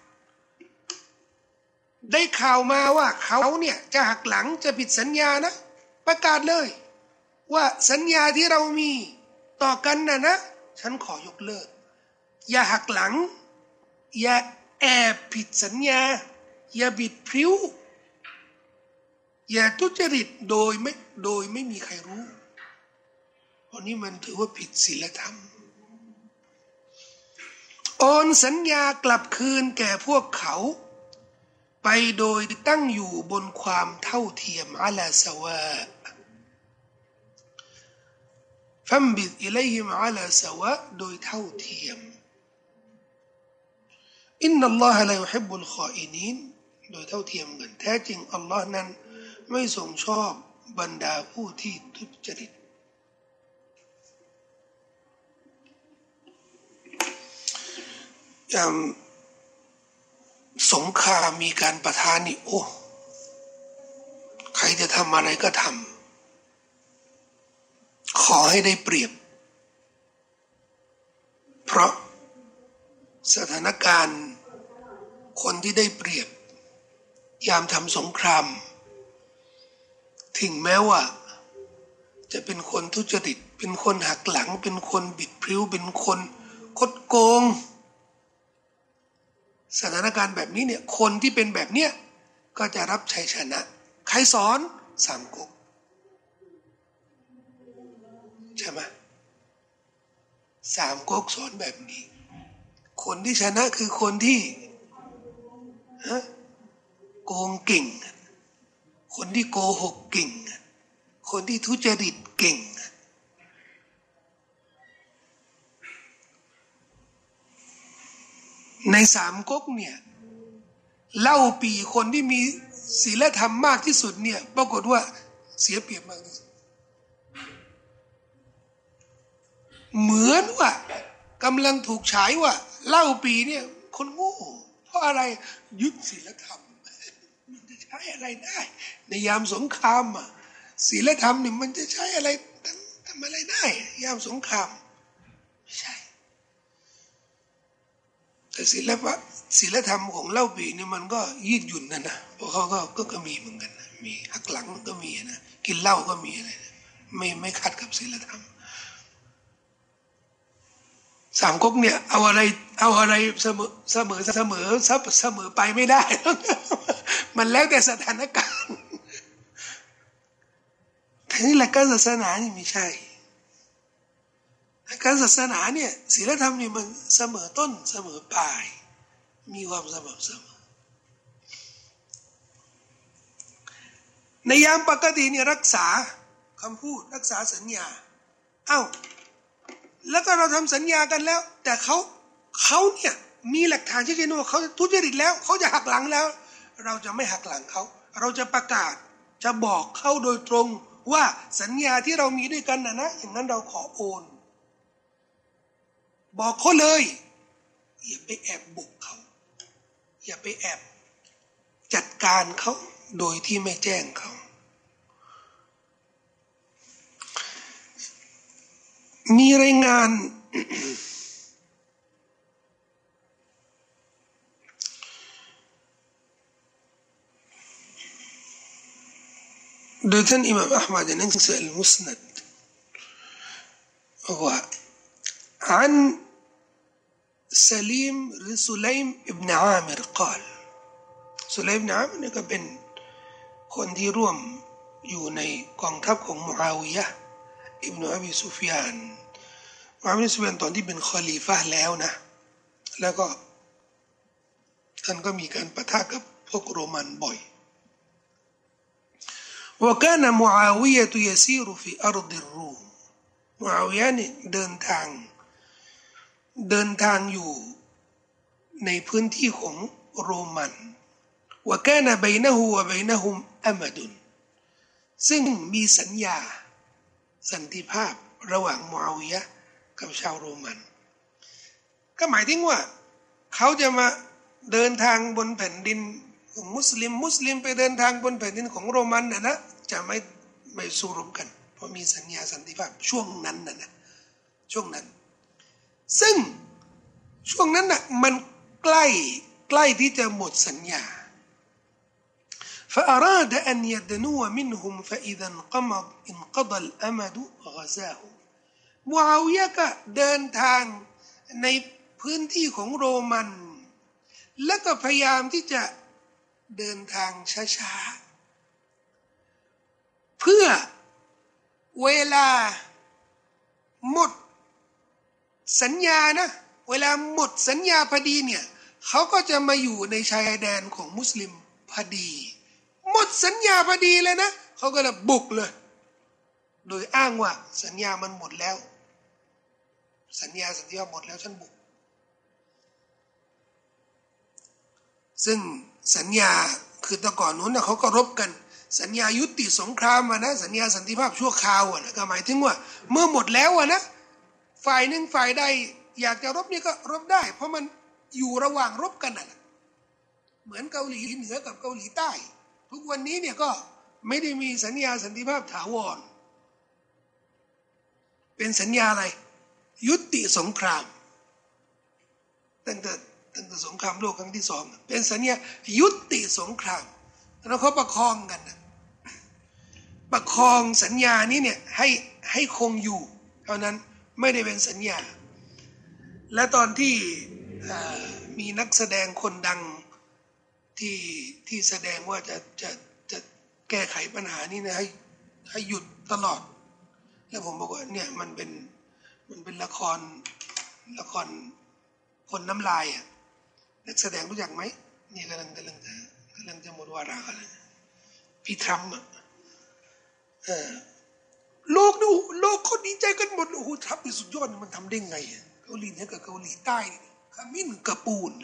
ได้ข่าวมาว่าเขาเนี่ยจะหักหลังจะผิดสัญญานะประกาศเลยว่าสัญญาที่เรามีต่อกันนะฉันขอยกเลิกอย่าหักหลังอย่าแอบผิดสัญญาอย่าบิดพริ้วอย่าทุจริตโดยไม่มีใครรู้เพราะนี่มันถือว่าผิดศีลธรรมโอนสัญญากลับคืนแก่พวกเขาไปโดยตั้งอยู่บนความเท่าเทียมอะลาสวาฟัมบิดอิลัยฮิมอะลาสวาโดยเท่าเทียมอินนัลลอฮะลายุฮิบบุลคออินีนโดยเท่าเทียมกันแท้จริงอัลลอฮ์นั้นไม่ทรงชอบบรรดาผู้ที่ทุจริตสงครามมีการปะทะนี่ใครจะทำอะไรก็ทำขอให้ได้เปรียบเพราะสถานการณ์คนที่ได้เปรียบยามทำสงครามถึงแม้ว่าจะเป็นคนทุจริตเป็นคนหักหลังเป็นคนบิดพริ้วเป็นคนคดโกงสถานการณ์แบบนี้เนี่ยคนที่เป็นแบบเนี้ยก็จะรับชัยชนะใครสอนสามก๊กใช่ไหมสามก๊กสอนแบบนี้คนที่ชนะคือคนที่โกงเก่งคนที่โกหกเก่งคนที่ทุจริตเก่งในสามก๊กเนี่ยเล่าปีคนที่มีศีลธรรมมากที่สุดเนี่ยปรากฏว่าเสียเปรียบมากที่สุดเหมือนว่ากำลังถูกฉายว่าเล่าปีเนี่ยคนโง่เพราะอะไรยึดศีลธรรมมันจะใช้อะไรได้ในยามสงครามอ่ะศีลธรรมเนี่ยมันจะใช้อะไรทำอะไรได้ยามสงครามไม่ใช่แต่ศีลธรรมของเล่าปีนี่มันก็ยืดหยุ่นนะเพราะเขาก็มีเหมือนกันนะมีหักหลังก็มีนะกินเหล้าก็มีอะไรนะไม่ขัดกับศีลธรรมสามก๊กเนี่ยเอาอะไรเสมอไปไม่ได้ มันแล้วแต่สถานการณ์แต่นี่หลักการศาสนานี่ไม่ใช่หลักการศาสนาเนี่ยศีลธรรมนี่มันเสมอต้นเสมอปลายมีความสม่ำเสมอในยามปกติเนี่ยรักษาคำพูดรักษาสัญญาแล้วก็เราทำสัญญากันแล้วแต่เขาเนี่ยมีหลักฐานชัดเจนว่าเขาทุจริตแล้วเขาจะหักหลังแล้วเราจะไม่หักหลังเขาเราจะประกาศจะบอกเขาโดยตรงว่าสัญญาที่เรามีด้วยกันนะอย่างนั้นเราขอโอนบอกเขาเลยอย่าไปแอบบุกเขาอย่าไปแอบจัดการเขาโดยที่ไม่แจ้งเขามีรายงาน โดยท่านอิหม่ามอะห์มัดในหนังสืออัลมุสนัดว่าعن سليم سليم ابن عامر قال سليم ابن عامر นี่ก็เป็นคนที่ร่วมอยู่ในกองทัพของมุอาวิยะห์อิบนุอบีซุฟยานมุอาวิยะห์ซุฟยานตอนที่เป็นคอลีฟะห์แล้วนะแล้วก็ท่านก็มีการปะทะกับพวกโรมันบ่อยوكان معاوية يسير في أرض الروم มุอาวิยะห์นี่เดินทางอยู่ในพื้นที่ของโรมัน وكان بينه وبينهم أمد ซึ่งมีสัญญาสันติภาพระหว่างมุอาวิยะห์กับชาวโรมันก็หมายถึงว่าเขาจะมาเดินทางบนแผ่นดินของมุสลิมไปเดินทางบนแผ่นดินของโรมันนะจะไม่สู้รบกันเพราะมีสัญญาสันติภาพช่วงนั้นนะช่วงนั้นซึ่งช่วงนั้นมันใกล้ที่จะหมดสัญญาفأراد أن يدنو منهم فإذا انقضى الأمد غزاه มุอาวิยะห์ก็เดินทางในพื้นที่ของโรมันแล้วก็พยายามที่จะเดินทางช้าๆเพื่อเวลาหมดสัญญานะเวลาหมดสัญญาพอดีเนี่ยเขาก็จะมาอยู่ในชายแดนของมุสลิมพอดีหมดสัญญาพอดีเลยนะเขาก็เลยบุกเลยโดยอ้างว่าสัญญามันหมดแล้วสัญญาหมดแล้วฉันบุกซึ่งสัญญาคือแต่ก่อนนู้นเขาก็รบกันสัญญายุติสงครามนะสัญญาสันติภาพชั่วคราวนะก็หมายถึงว่าเมื่อหมดแล้วนะฝ่ายหนึ่งฝ่ายใดอยากจะรบนี่ก็รบได้เพราะมันอยู่ระหว่างรบกันนะเหมือนเกาหลีเหนือกับเกาหลีใต้ทุกวันนี้เนี่ยก็ไม่ได้มีสัญญาสันติภาพถาวรเป็นสัญญาอะไรยุติสงครามตั้งแต่สงครามโลกครั้งที่สองเป็นสัญญายุติสงครามแล้วเขาประคองกันนะประคองสัญญานี้เนี่ยให้คงอยู่เท่านั้นไม่ได้เป็นสัญญาและตอนที่มีนักแสดงคนดังที่แสดงว่าจะแก้ไขปัญหานี้นะให้หยุดตลอดแล้วผมบอกว่าเนี่ยมันเป็นละครคนน้ำลายอ่ะนักแสดงรู้จักไหมนี่กำลังจะหมดวาระแล้วพี่ทรัมป์โลกดูโลกเขาดีใจกันหมดโอ้โหทรัมป์เป็นสุดยอดมันทำได้ไงเกาหลีเหนือกับเกาหลีใต้ขมิ้นกับปูน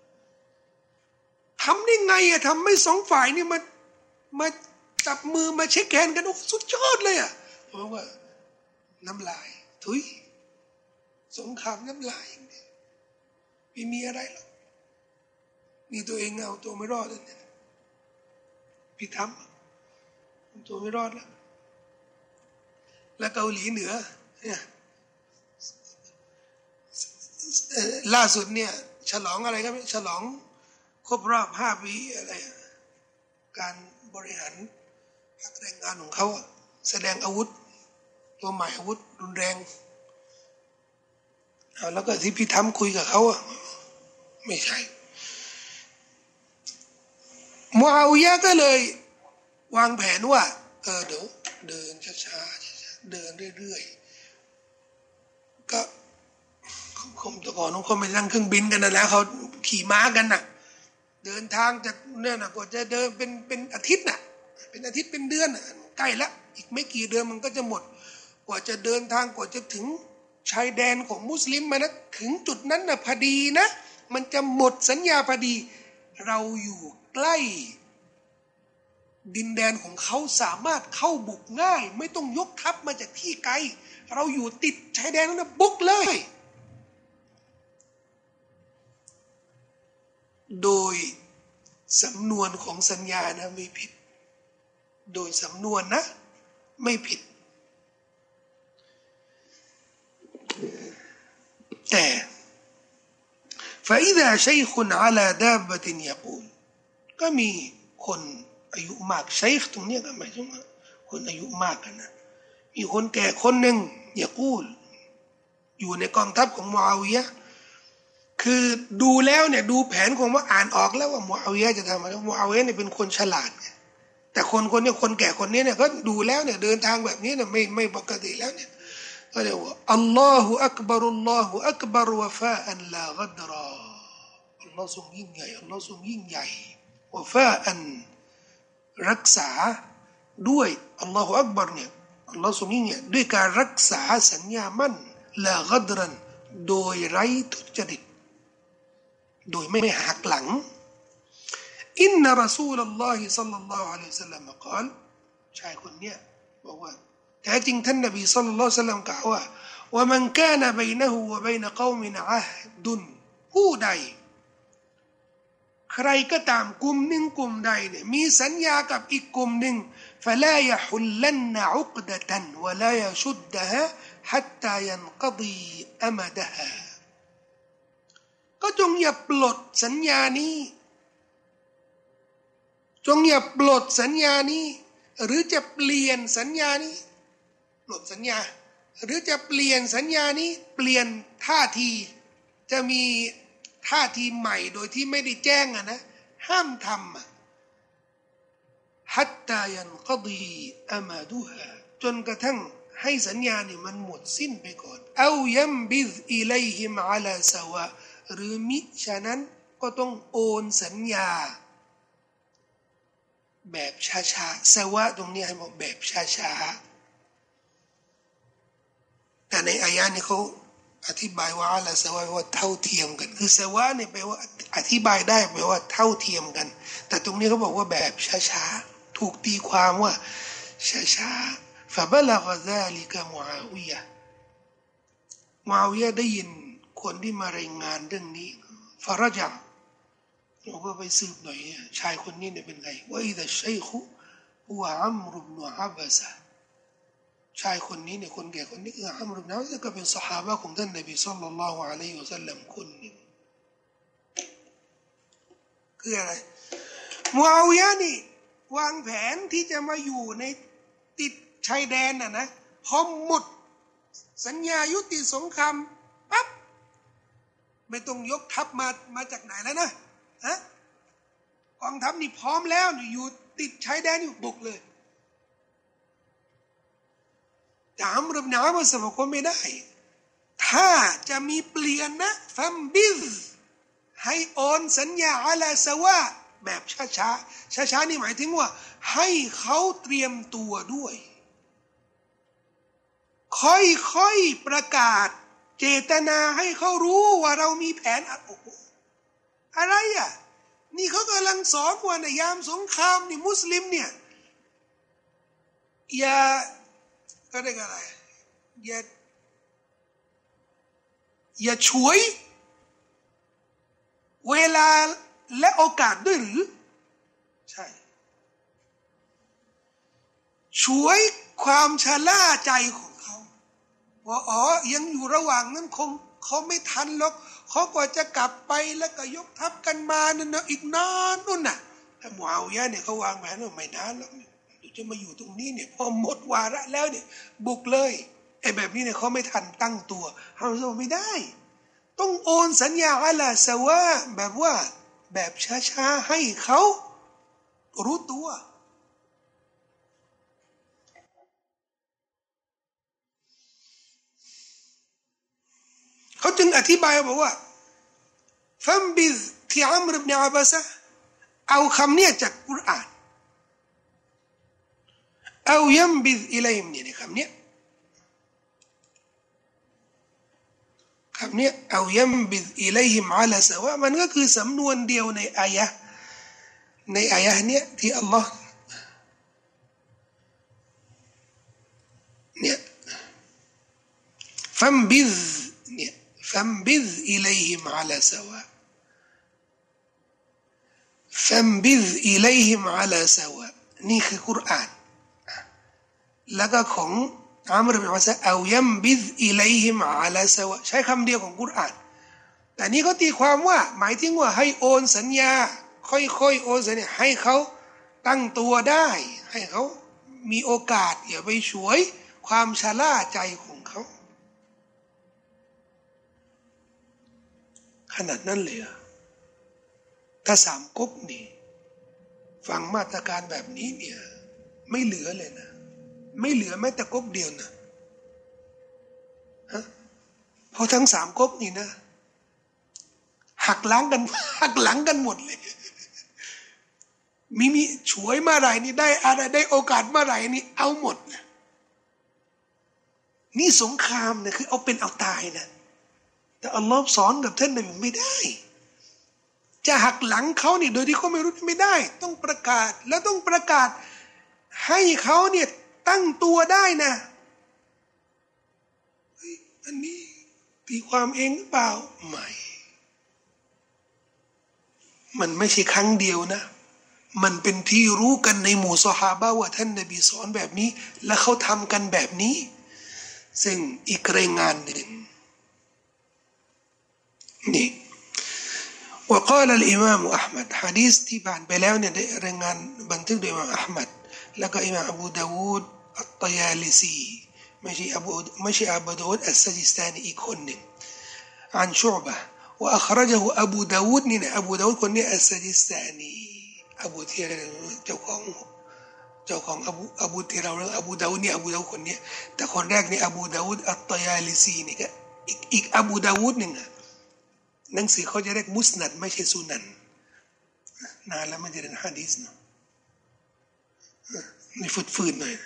ทำได้ไงทำไม่สองฝ่ายนี่มาจับมือมาเช็คแฮนด์กันโอ้สุดยอดเลยเพราะว่าน้ำลายถุยสงครามน้ำลายไม่มีอะไรหรอกนี่ตัวเองเอาตัวไม่รอดเลยเนี่ยพี่ทำตัวไม่รอดแล้วเกาหลีเหนือเนี่ยล่าสุดเนี่ยฉลองอะไรครับฉลองครบรอบ5 ปีอะไรการบริหารภาคแรงงานของเขาแสดงอาวุธตัวใหม่อาวุธรุนแรงแล้วก็ที่พี่ทำคุยกับเขาไม่ใช่มูอาวิยะห์ก็เลยวางแผนว่าเดี๋ยวเดินช้าๆเดินเรื่อยๆก็คงแต่ก่อนน้องเขาไม่นั่งเครื่องบินกันนะแล้วเขาขี่ม้ากันน่ะเดินทางจากเนี่ยนะกว่าจะเดินเป็นอาทิตย์น่ะเป็นอาทิตย์เป็นเดือนน่ะใกล้ละอีกไม่กี่เดือนมันก็จะหมดกว่าจะเดินทางกว่าจะถึงชายแดนของมุสลิมมานะถึงจุดนั้นนะพอดีนะมันจะหมดสัญญาพอดีเราอยู่ใกล้ดินแดนของเขาสามารถเข้าบุกง่ายไม่ต้องยกทัพมาจากที่ไกลเราอยู่ติดชายแดนนั้นบุกเลยโดยสำนวนของสัญญานะไม่ผิดโดยสำนวนนะไม่ผิดแต่ فإذا شيخ على دابة يقول ก็มีคนอายุมากชัยขตรงนี้ก็หมายถึงว่าคนอายุมากกันนะมีคนแก่คนหนึ่งยะกูลอยู่ในกองทัพของมุอาวิยะห์คือดูแล้วเนี่ยดูแผนของว่าอ่านออกแล้วว่ามุอาวิยะห์จะทำอะไรมุอาวิยะห์เนี่ยเป็นคนฉลาดแต่คนเนี่ยคนแก่คนนี้เนี่ยก็ดูแล้วเนี่ยเดินทางแบบนี้เนี่ยไม่ปกติแล้วเนี่ยก็เรียกว่าอัลลอฮฺอักบารุลลอฮฺอักบารุวะฟาอันลากัดรออัลลอฮฺทรงยิ่งใหญ่อัลลอฮฺทรงยิ่งใหญ่วะฟาอันรักษาด้วยอัลลอฮฺอักบารเนี่ยอัลลอฮฺทรงยิ่งใหญ่ด้วยการรักษาสัญญามั่นลากัดรันโดยไร้ทุจริตโดยไม่หักหลังอินนะรอซูลุลลอฮิศ็อลลัลลอฮุอะลัยฮิวะซัลลัมกล่าวชายคนเนี้ยบอกว่าแท้จริงท่านนบีศ็อลลัลลอฮุอะลัยฮิวะซัลลัมกล่าวว่าว่ามันกานะบัยนะฮูวะบัยนะกอมินอะฮดุนผู้ใดใครก็ตามกลุ่มหนึ่งกลุ่มใดเนี่ยมีสัญญากับอีกกลุ่มหนึ่ง فلا يحلن عقدة ولا يشدها حتى ينقضي أمدها ก็จงอย่าปลดสัญญานี้จงอย่าปลดสัญญานี้หรือจะเปลี่ยนสัญญานี้ปลดสัญญาหรือจะเปลี่ยนสัญญานี้เปลี่ยนท่าทีจะมีท่าทีใหม่โดยที่ไม่ได้แจ้งนะห้ามทำฮัตตายันกดีอามาดุฮาจนกระทั่งให้สัญญาเนี่ยมันหมดสิ้นไปก่อนเอายัมบิซอิลัยฮิมอะลาซาวะหรือมิฉะนั้นก็ต้องโอนสัญญาแบบช้าๆสวะตรงนี้ให้บอกแบบช้าๆแต่ในอายะนี้เขาอธิบายว่าละสวะว่าเท่าเทียมกันคือสวะเนี่ยแปลว่าอธิบายได้แปลว่าเท่าเทียมกันแต่ตรงนี้เขาบอกว่าแบบช้าๆถูกตีความว่าช้าๆ فبلغ ذلك معاوية มุอาวิยะห์ได้ยินคนที่มารายงานเรื่องนี้ฟารจาเราก็ไปสืบหน่อยชายคนนี้เนี่ยเป็นไงว่าอิดะชัยคุฮุวะอัมรุบนุอับบะซะชายคนนี้เนี่ยคนแก่คนนี้คืออัมรุบนุอับบะซะก็เป็นซอฮาบะห์ของท่านนบีศ็อลลัลลอฮุอะลัยฮิวะซัลลัมคนหนึ่งคืออะไรมูอาวิยะห์นี่วางแผนที่จะมาอยู่ในติดชายแดนนะพอหมดสัญญายุติสงครามปั๊บไม่ต้องยกทัพมาจากไหนแล้วนะฮะกองทัพนี่พร้อมแล้วอยู่ติดชายแดนอยู่บุกเลยแต่อัมรุบน์อาบาสบอกว่าไม่ได้ถ้าจะมีเปลี่ยนนะฟัมบิซให้โอนสัญญาอะลาสวะแบบช้านี่หมายถึงว่าให้เขาเตรียมตัวด้วยค่อยประกาศเจตนาให้เขารู้ว่าเรามีแผนอะไรอ่ะนี่เขากำลังสอนว่าในยามสงครามนี่มุสลิมเนี่ยอย่าก็ได้อะไรอย่าฉวยเวลาและโอกาสด้วยหรือใช่ฉวยความชะล่าใจของเขาว่ายังอยู่ระหว่างนั้นคงเขาไม่ทันหรอกเขากว่าจะกลับไปแล้วก็ยกทัพกันมานั่นนะอีกนานนู่นน่ะแต่มูอาวิยะห์เนี่ยเขาวางแผนว่าไม่นานหรอกจะมาอยู่ตรงนี้เนี่ยพอหมดวาระแล้วเนี่ยบุกเลยไอ้แบบนี้เนี่ยเขาไม่ทันตั้งตัวเขาบอกไม่ได้ต้องโอนสัญญาอะลาสวะแบบว่าแบบช้าๆให้เขารู้ตัวเขาจึงอธิบายบอกว่าฟัมบิซที่อัมรุบน์อาบาซะเอาคำนี้จากกุรอานเอายัมบิซอิลัยฮิมเนี่ยคำนี้เอายัมบิซอิลัยฮิมอะลาสวะมันก็คือสำนวนเดียวในอายะห์เนี่ยที่อัลลอฮ์เนี่ยฟัมบิซเนี่ยฟัมบิซอิลัยฮิมอะลาสวะฟัมบิซอิลัยฮิมอะลาสวะนี่คือกุรอานแล้วก็ของอัมรุบินอาซะเอายัมบิซอิลัยฮิมอะลาสวะใช้คำเดียวของกุรอานแต่นี่ก็ตีความว่าหมายถึงว่าให้โอนสัญญาค่อยๆโอนสัญญาให้เขาตั้งตัวได้ให้เขามีโอกาสอย่าไปฉวยความชะล่าใจของเขาขนาดนั้นเลยถ้าสามก๊กนี่ฟังมาตรการแบบนี้เนี่ยไม่เหลือเลยนะไม่เหลือแม้แต่ก๊กเดียวนะฮะพอทั้งสามก๊กนี่นะหักหลังกันหมดเลยมีฉวยเมื่อไหร่นี่ได้อะไรได้โอกาสเมื่อไหร่นี่เอาหมดนะนี่สงครามนะคือเอาเป็นเอาตายนะแต่อัลลอฮ์สอนกับท่านนบีไม่ได้จะหักหลังเขาเนี่ยโดยที่เขาไม่รู้ไม่ได้ต้องประกาศแล้วต้องประกาศให้เขาเนี่ยตั้งตัวได้นะอันนี้ตีความเองหรือเปล่าไม่มันไม่ใช่ครั้งเดียวนะมันเป็นที่รู้กันในหมู่ซอฮาบะห์ว่าท่านนบีสอนแบบนี้และเขาทำกันแบบนี้ซึ่งอีกรายงานหนึ่งนี่وقال الإمام أحمد حديث ที่ผ่านไปแล้วเนี่ยได้รายงานบันทึกโดยอิหม่ามอัลมัดแล้วก็อิหม่ามอบูดาวูดอัตตยาลิซีไม่ใช่อบูดาวูดอัสซจิสตานีอีกคนหนึ่งعن شعبة وأخرجه أبو داود นี่นะอบูดาวูดคนนี้อัสซจิสตานีอบูที่เจ้าของอบูที่เราเรียกอบูดาวูดนี่อบูดาวูดคนนี้แต่คนแรกนี่อบูดาวูดอัตตยาลิซีนี่ก็อีกอบูดาวูดหนึ่งหนังสือเขาจะเรียกมุสนัดไม่ใช่สุนันนานแล้วไม่ได้เรียนหะดีษเนาะนี่ฝืดๆหน่อย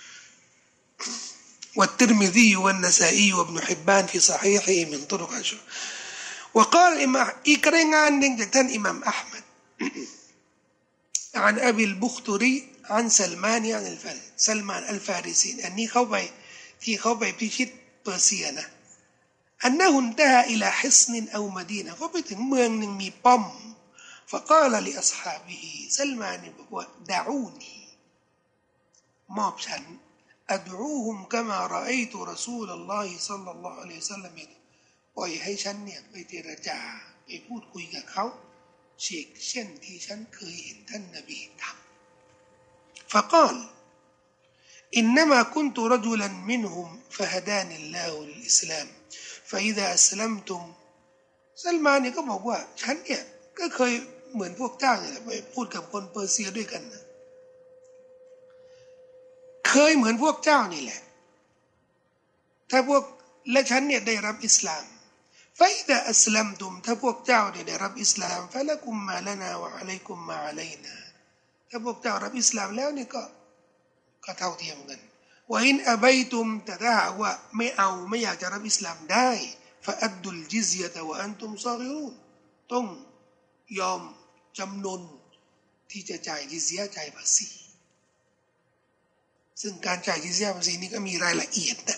والترمذي والنسائي وابن حبان في صحيحه من طرق عشر وقال الإمام إكرنان دنجتان إمام أحمد عن أبي البختري عن سلمان عن سلمان الفارسي أني خوبي بيشيت برسيانة أنه انتهى إلى حصن أو مدينة فبتن มืองนึงมีป้อม فقال لأصحابه سلمان บอกว่า دعوني มอบฉัน أدعوهم كما رأيت رسول الله صلى الله عليه وسلم ปล่อยให้ฉันเนี่ยไปเจรจาไปพูดคุยกับเขาเช่นที่ฉันเคยเห็นท่านนบีทำ فقال إنما كنت رجلا منهم فهداني الله للإسلام فإذا أسلمتم ซัลมานเนี่ยก็บอกว่าฉันเนี่ยก็เคยเหมือนพวกเจ้าเนี่ยไปพูดกับคนเปอร์เซียด้วยกันนะเคยเหมือนพวกเจ้านี่แหละถ้าพวกและฉันเนี่ยได้รับอิสลามفإذا أسلمتم ถ้าพวกเจ้าเนี่ยได้รับอิสลามفلكم ما لنا وعليكم ما علينا ถ้าพวกเจ้ารับอิสลามแล้วนี่ก็เท่าเทียมกันว่าอินอบัยตุมแต่ถ้าหากว่าไม่อยากจะรับอิสลามได้ฟะอัดดุลจิซยะตะวะอันตุมซากิรูนต้องยอมจำนนที่จะจ่ายจิซยะจ่ายภาษีซึ่งการจ่ายจิซยะภาษีนี่ก็มีรายละเอียดนะ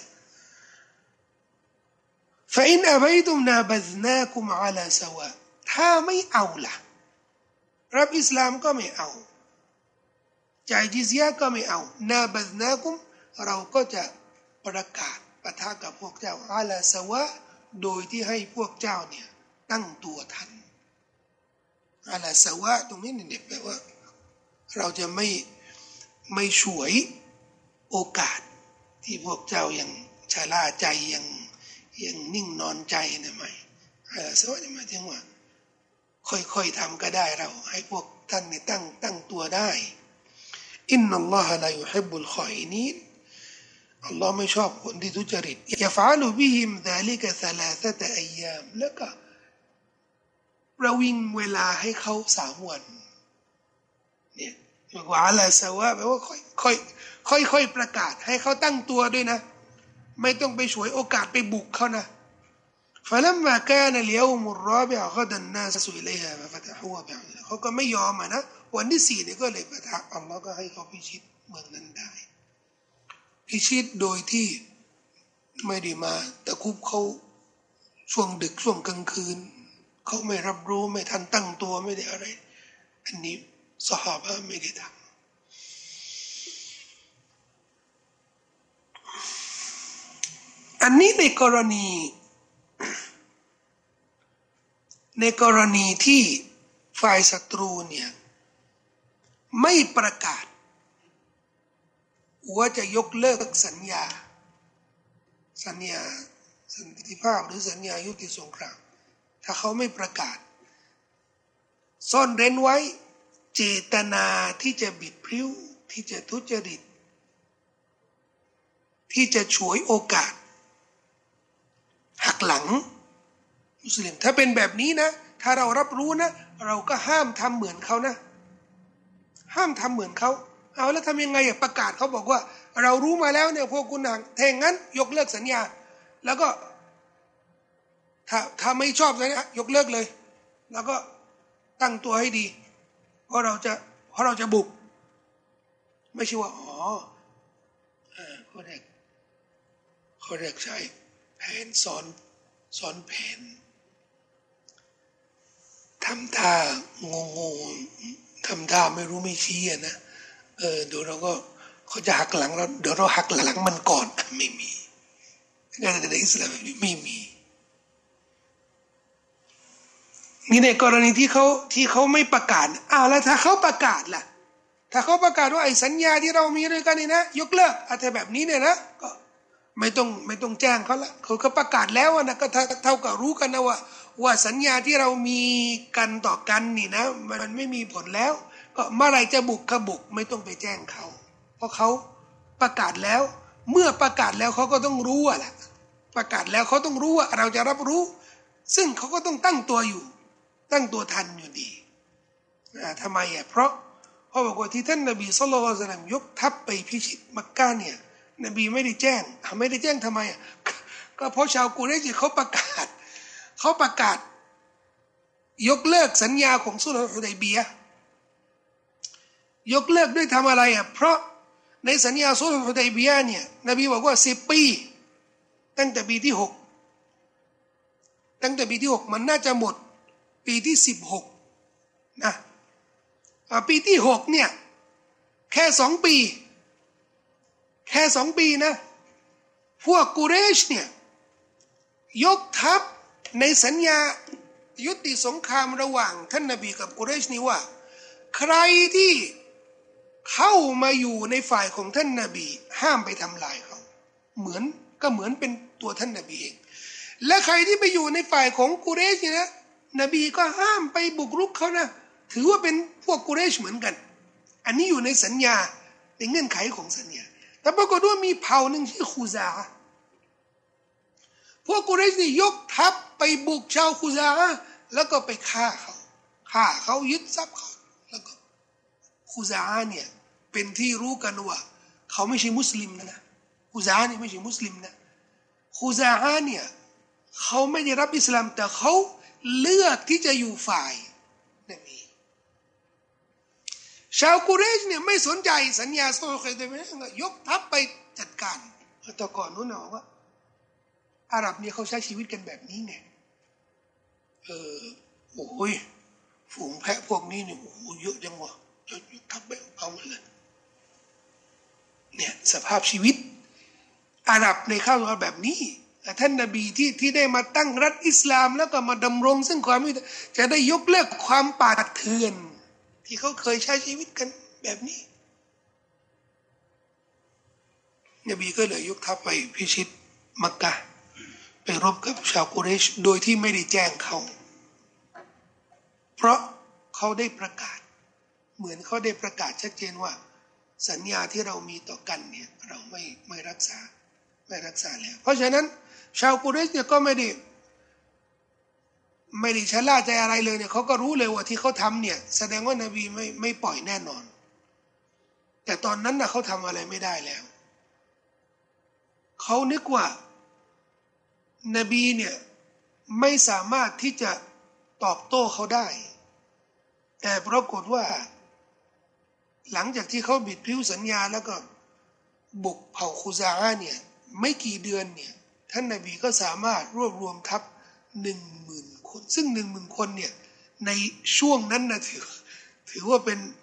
ฟะอินอบัยตุมนาบัซนาคุมอะลาซาวะถ้าไม่เอาล่ะรับอิสลามก็ไม่เอาจ่ายจิซยะก็ไม่เอานาบัซนาคุมเราก็จะประกาศปะทะกับพวกเจ้าอะลาซาวะโดยที่ให้พวกเจ้าเนี่ยตั้งตัวทันอะลาซาวะตรงนี้เนี่ยแปลว่าเราจะไม่ฉวยโอกาสที่พวกเจ้ายังชะล่าใจยังนิ่งนอนใจเนี่ยไม่อะลาซาวะนี่หมายถึงว่าค่อยๆทำก็ได้เราให้พวกท่านเนี่ยตั้งตัวได้อินนัลลอฮะลายุฮิบบุลคออินีนอัลลอฮ์ไม่ชอบคนที่ทุจริตยะฟะลุบิฮิมซาลิกะซะลาซะตะอัยยามแล้วก็ประวิงเวลาให้เขา3 วันเนี่ยว่าอะลาซะวะแปลว่าค่อยประกาศให้เขาตั้งตัวด้วยนะไม่ต้องไปฉวยโอกาสไปบุกเขานะفلما كان اليوم الرابع غدا الناس إليها ففتحوها بعدها เขาก็ไม่ยอมนะวันที่4เนี่ยก็เลยปะทะอัลลอฮ์ก็ให้เขาพิชิตเมืองนั้นได้พิชิตโดยที่ไม่ได้มาตะคุบเขาช่วงดึกช่วงกลางคืนเขาไม่รับรู้ไม่ทันตั้งตัวไม่ได้อะไรอันนี้ซอฮาบะห์ไม่ได้ทำอันนี้ในกรณีที่ฝ่ายศัตรูเนี่ยไม่ประกาศว่าจะยกเลิกสัญญาสันติภาพหรือสัญญายุติสงครามถ้าเขาไม่ประกาศซ่อนเร้นไว้เจตนาที่จะบิดพริ้วที่จะทุจริตที่จะฉวยโอกาสหักหลังมุสลิมถ้าเป็นแบบนี้นะถ้าเรารับรู้นะเราก็ห้ามทำเหมือนเขานะห้ามทำเหมือนเขาเอาแล้วทำยังไงประกาศเขาบอกว่าเรารู้มาแล้วเนี่ยพวกคุณแทงงั้นยกเลิกสัญญาแล้วก็ถ้าไม่ชอบสัญญายกเลิกเลยแล้วก็ตั้งตัวให้ดีเพราะเราจะบุกไม่ใช่ว่าเขาเรียกใช้แผนซ้อนแผนทำท่างงทำท่าไม่รู้ไม่ชี้นะเดี๋ยวเราก็เขาจะหักหลังเราเดี๋ยวเราหักหลังมันก่อนไม่มีงานในอิสลามไม่มีนี่ในกรณีที่เขาไม่ประกาศแล้วถ้าเขาประกาศล่ะถ้าเขาประกาศว่าไอ้สัญญาที่เรามีด้วยกันนี่นะยกเลิกอะไรแบบนี้เนี่ยนะก็ไม่ต้องแจ้งเขาละเขาประกาศแล้วนะก็เท่ากับรู้กันนะว่าสัญญาที่เรามีกันต่อกันนี่นะมันไม่มีผลแล้วก็เมื่อไรจะบุกก็บุกไม่ต้องไปแจ้งเขาเพราะเขาประกาศแล้วเมื่อประกาศแล้วเขาก็ต้องรู้แหละประกาศแล้วเขาต้องรู้ว่าเราจะรับรู้ซึ่งเขาก็ต้องตั้งตัวทันอยู่ดีทำไมเพราะบอกว่าที่ท่านนบีศ็อลลัลลอฮุอะลัยฮิวะซัลลัมยกทัพไปพิชิตมักกะฮ์เนี่ยนบีไม่ได้แจ้งทำไมก็เพราะชาวกุเรชเขาประกาศยกเลิกสัญญาของซุลฮุดัยบียะห์ยกเลิกด้วยทำอะไรเพราะในสัญญาซุลฮุดัยบียะห์เนี่ยนบีบอกว่า10 ปีตั้งแต่ปีที่6มันน่าจะหมดปีที่16นะปีที่6เนี่ยแค่2 ปีนะพวกกุเรชเนี่ยยกทัพในสัญญายุติสงครามระหว่างท่านนบีกับกุเรชนี่ว่าใครที่เข้ามาอยู่ในฝ่ายของท่านนบีห้ามไปทำลายเขาเหมือนเป็นตัวท่านนบีเองและใครที่ไปอยู่ในฝ่ายของกุเรชเนี่ยนะนบีก็ห้ามไปบุกรุกเขานะถือว่าเป็นพวกกุเรชเหมือนกันอันนี้อยู่ในสัญญาในเงื่อนไขของสัญญาแต่ปรากฏว่ามีเผ่าหนึ่งชื่อคูซาพวกกุเรชนี่ยกทัพไปบุกชาวคูซาแล้วก็ไปฆ่าเขายึดทรัพย์เขาแล้วก็คูซาเนี่ยเป็นที่รู้กันว่าเขาไม่ใช่มุสลิมนะคูซาเนี่ยไม่ใช่มุสลิมนะคูซาเนี่ยเขาไม่ได้รับอิสลามแต่เขาเลือกที่จะอยู่ฝ่ายนบีชาวกุเรชเนี่ยไม่สนใจสัญญาโซลเคยได้ไหมยกทัพไปจัดการแต่ก่อนนู้นนะว่าอาหรับเนี่ยเขาใช้ชีวิตกันแบบนี้ไงโอ้ยฝูงแพะพวกนี้เนี่ยโอ้โหเยอะจังวะจะยกทัพไปเอามาเลยเนี่ยสภาพชีวิตอาหรับในข้าวแบบนี้ท่านนบีที่ได้มาตั้งรัฐอิสลามแล้วก็มาดำรงซึ่งความจะได้ยกเลิกความป่าเถื่อนที่เขาเคยใช้ชีวิตกันแบบนี้นบีก็เลยยกทัพไปพิชิตมักกะไปรบกับชาวกุเรชโดยที่ไม่ได้แจ้งเขาเพราะเขาได้ประกาศเหมือนเขาได้ประกาศชัดเจนว่าสัญญาที่เรามีต่อกันเนี่ยเราไม่รักษาแล้วเพราะฉะนั้นชาวกุเรชเนี่ยก็ไม่ได้ชะล่าใจอะไรเลยเนี่ยเขาก็รู้เลยว่าที่เขาทำเนี่ยแสดงว่านบีไม่ปล่อยแน่นอนแต่ตอนนั้นนะเขาทำอะไรไม่ได้แล้วเขานึกว่านบีเนี่ยไม่สามารถที่จะตอบโต้เขาได้แต่ปรากฏว่าหลังจากที่เขาบิดพริ้วสัญญาแล้วก็บุกเผ่าคูซาเนี่ยไม่กี่เดือนเนี่ยท่านนบีก็สามารถรวบรวมทัพ10,000 คนซึ่ง10,000 คนเนี่ยในช่วงนั้นนะถือว่า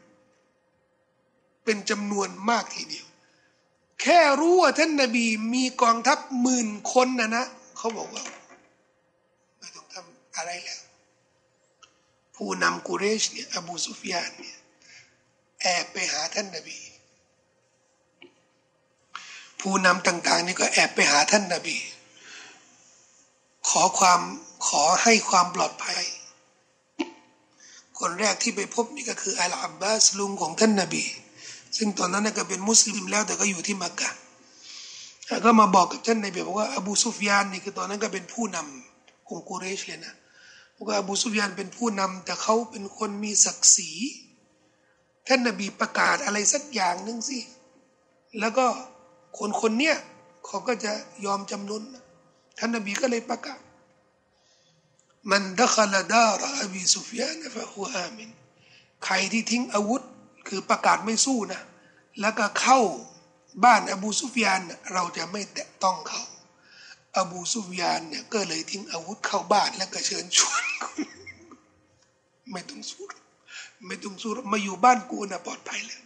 เป็นจำนวนมากทีเดียวแค่รู้ว่าท่านนบีมีกองทัพ10,000 คนนะเขาบอกว่าไม่ต้องทำอะไรแล้วผู้นำกุเรชเนี่ยอบูซุฟยานเนี่ยแอบไปหาท่านนบีผู้นำต่างๆนี่ก็แอบไปหาท่านนบีขอให้ความปลอดภัยคนแรกที่ไปพบนี่ก็คืออัลอับบาสลุงของท่านนบีซึ่งตอนนั้นก็เป็นมุสลิมแล้วแต่ก็อยู่ที่มักกะก็มาบอกกับท่านนบีบอกว่าอบูซุฟยานนี่คือตอนนั้นก็เป็นผู้นำของกุเรชเลยนะบอกว่าอบูซุฟยานเป็นผู้นำแต่เขาเป็นคนมีศักดิ์ศรีท่านนบีประกาศอะไรสักอย่างนึงสิแล้วก็คนเนี้ยเขาก็จะยอมจำนนท่านนบีก็เลยประกาศมันดะคลดารอบีซุฟยานฟะฮุอามินใครที่ทิ้งอาวุธคือประกาศไม่สู้นะแล้วก็เข้าบ้านอบูซุฟยานเราจะไม่แตะต้องเขาอบูซุฟยานเนี่ยก็เลยทิ้งอาวุธเข้าบ้านแล้วก็เชิญชวนไม่ต้องสู้มาอยู่บ้านกูนะปลอดภัยแล้ว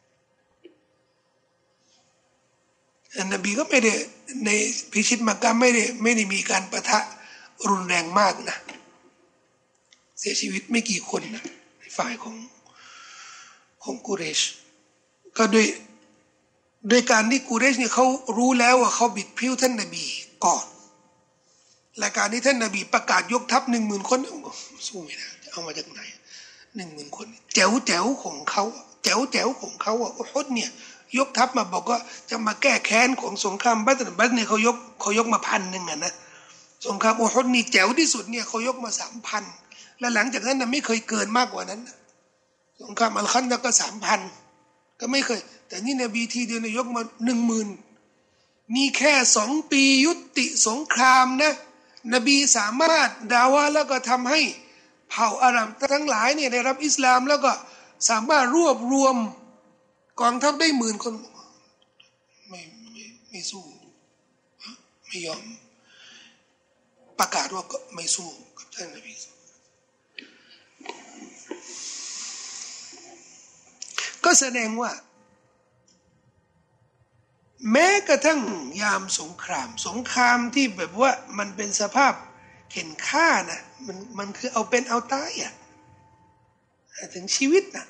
นบีก็ไม่ได้ในพิชิตมักกะไม่ได้มีการปะทะรุนแรงมากนะเสียชีวิตไม่กี่คนนะในฝ่ายของกุเรชก็ด้วยการที่กุเรชเนี่ยเขารู้แล้วว่าเขาบิดพริ้วท่านนบีก่อนและการที่ท่านนบีประกาศยกทัพ10,000 คนสู้ไม่ได้เอามาจากไหน10,000 คนแจ๋วของเขาแจ๋วของเขาอุฮุดเนี่ยยกทัพมาบอกว่าจะมาแก้แค้นของสงครามบัตรเนี่ยเขายกมา1,000นะสงครามอุฮุดนี่แจ๋วที่สุดเนี่ยเขายกมา3,000และหลังจากนั้นไม่เคยเกินมากกว่านั้นสงครามอัลคันดะก็3,000ก็ไม่เคยแต่นี่นบีทีเดียวยกมา10,000นี่แค่2 ปียุติสงครามนะนบีสามารถดาวะแล้วก็ทำให้เผ่าอาหรับทั้งหลายเนี่ยได้รับอิสลามแล้วก็สามารถรวบรวมกองทัพได้10,000 คนไม่สู้ไม่ยอมประกาศว่าก็ไม่สู้กับท่านนบีก็แสดงว่าแม้กระทั่งยามสงครามที่แบบว่ามันเป็นสภาพเข็นฆ่านะมันคือเอาเป็นเอาตายอ่ะถึงชีวิตนะ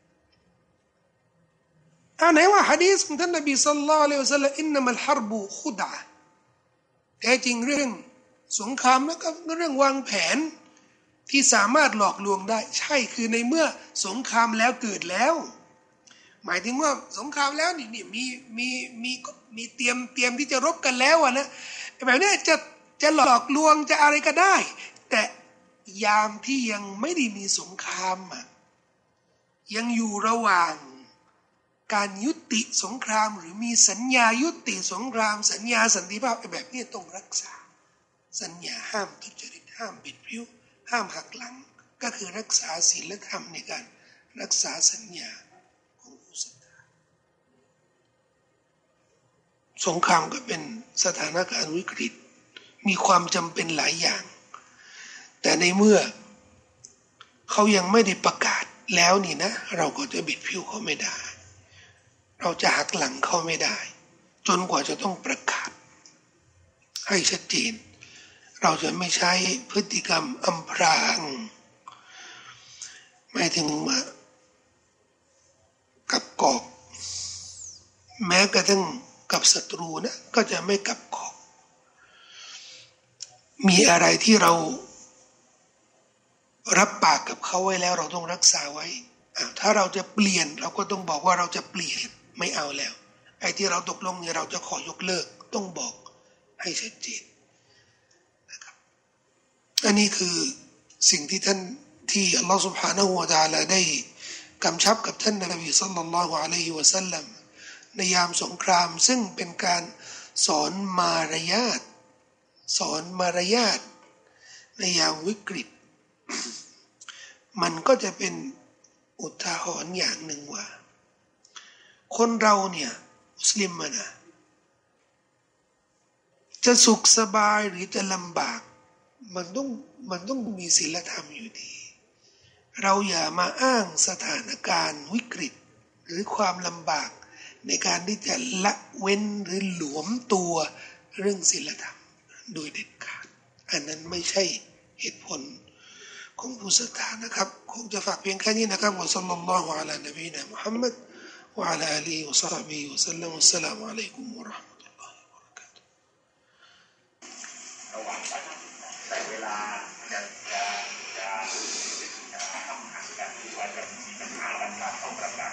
ไหนว่าหะดีษของท่านนบีศ็อลลัลลอฮุอะลัยฮิวะซัลลัมอินนัมัลฮารบุขุดะห์แท้จริงเรื่องสงครามแล้วก็เรื่องวางแผนที่สามารถหลอกลวงได้ใช่คือในเมื่อสงครามแล้วเกิดแล้วหมายถึงว่าสงครามแล้วนี่มีเตรียมที่จะรบกันแล้วนะแบบนี้จะหลอกลวงจะอะไรก็ได้แต่ยามที่ยังไม่ได้มีสงครามยังอยู่ระหว่างการยุติสงครามหรือมีสัญญายุติสงครามสัญญาสันติภาพแบบนี้ต้องรักษาสัญญาห้ามทุจริตห้ามบิดพริ้วห้ามหักหลังก็คือรักษาศีลธรรมในการรักษาสัญญาของผู้ศรัทธาสงครามก็เป็นสถานการณ์วิกฤตมีความจำเป็นหลายอย่างแต่ในเมื่อเขายังไม่ได้ประกาศแล้วนี่นะเราก็จะบิดพริ้วเขาไม่ได้เราจะหักหลังเขาไม่ได้จนกว่าจะต้องประกาศให้ชัดเจนเราจะไม่ใช้พฤติกรรมอำพรางหมายถึงมากับกอกแม้กระทั่งกับศัตรูนะก็จะไม่กับกอกมีอะไรที่เรารับปากกับเขาไว้แล้วเราต้องรักษาไว้ถ้าเราจะเปลี่ยนเราก็ต้องบอกว่าเราจะเปลี่ยนไม่เอาแล้วไอ้ที่เราตกลงเนี่ยเราจะขอยกเลิกต้องบอกให้ชัดเจนนะครับอันนี้คือสิ่งที่ท่านที่อัลลอฮฺ سبحانه และ تعالى ได้กำชับกับท่านนบีศ็อลลัลลอฮุอะลัยฮิวะซัลลัมในยามสงครามซึ่งเป็นการสอนมารยาทในยามวิกฤตมันก็จะเป็นอุทาหรณ์อย่างหนึ่งว่าคนเราเนี่ยมุสลิมนะจะสุขสบายหรือจะลำบากมันต้องมีศีลธรรมอยู่ดีเราอย่ามาอ้างสถานการณ์วิกฤตหรือความลำบากในการที่จะละเว้นหรือหลวมตัวเรื่องศีลธรรมโดยเด็ดขาดอันนั้นไม่ใช่เหตุผลของผู้ศรัทธานะครับคงจะฝากเพียงแค่นี้นะครับวะซัลลัลลอฮุอะลานบีนะมุฮัมมัดวะอะลาอาลีฮิวะศอฮบิฮิวะซัลลัมอัสสลามุอะลัยกุมวะเราะห์มะตุลลอฮิวะบะเราะกาตุฮ์ระหว่างแต่เวลาจะทำหักกันหรือว่าจะมีปัญหากันต้องประกาศ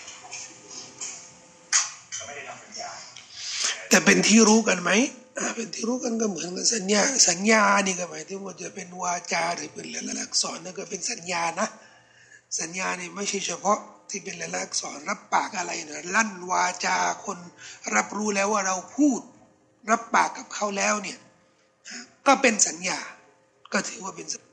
ก็ไม่ได้ทำสัญญาแต่เป็นที่รู้กันไหมเป็นที่รู้กันก็เหมือนกับสัญญานี่ก็หมายถึงว่าจะเป็นวาจาหรือเป็นลายลักษณ์อักษรนั่นก็เป็นสัญญานะสัญญานี่ไม่ใช่เฉพาะที่เป็นลายลักษณ์อักษรรับปากอะไรนะลั่นวาจาคนรับรู้แล้วว่าเราพูดรับปากกับเขาแล้วเนี่ยก็เป็นสัญญาก็ถือว่าเป็น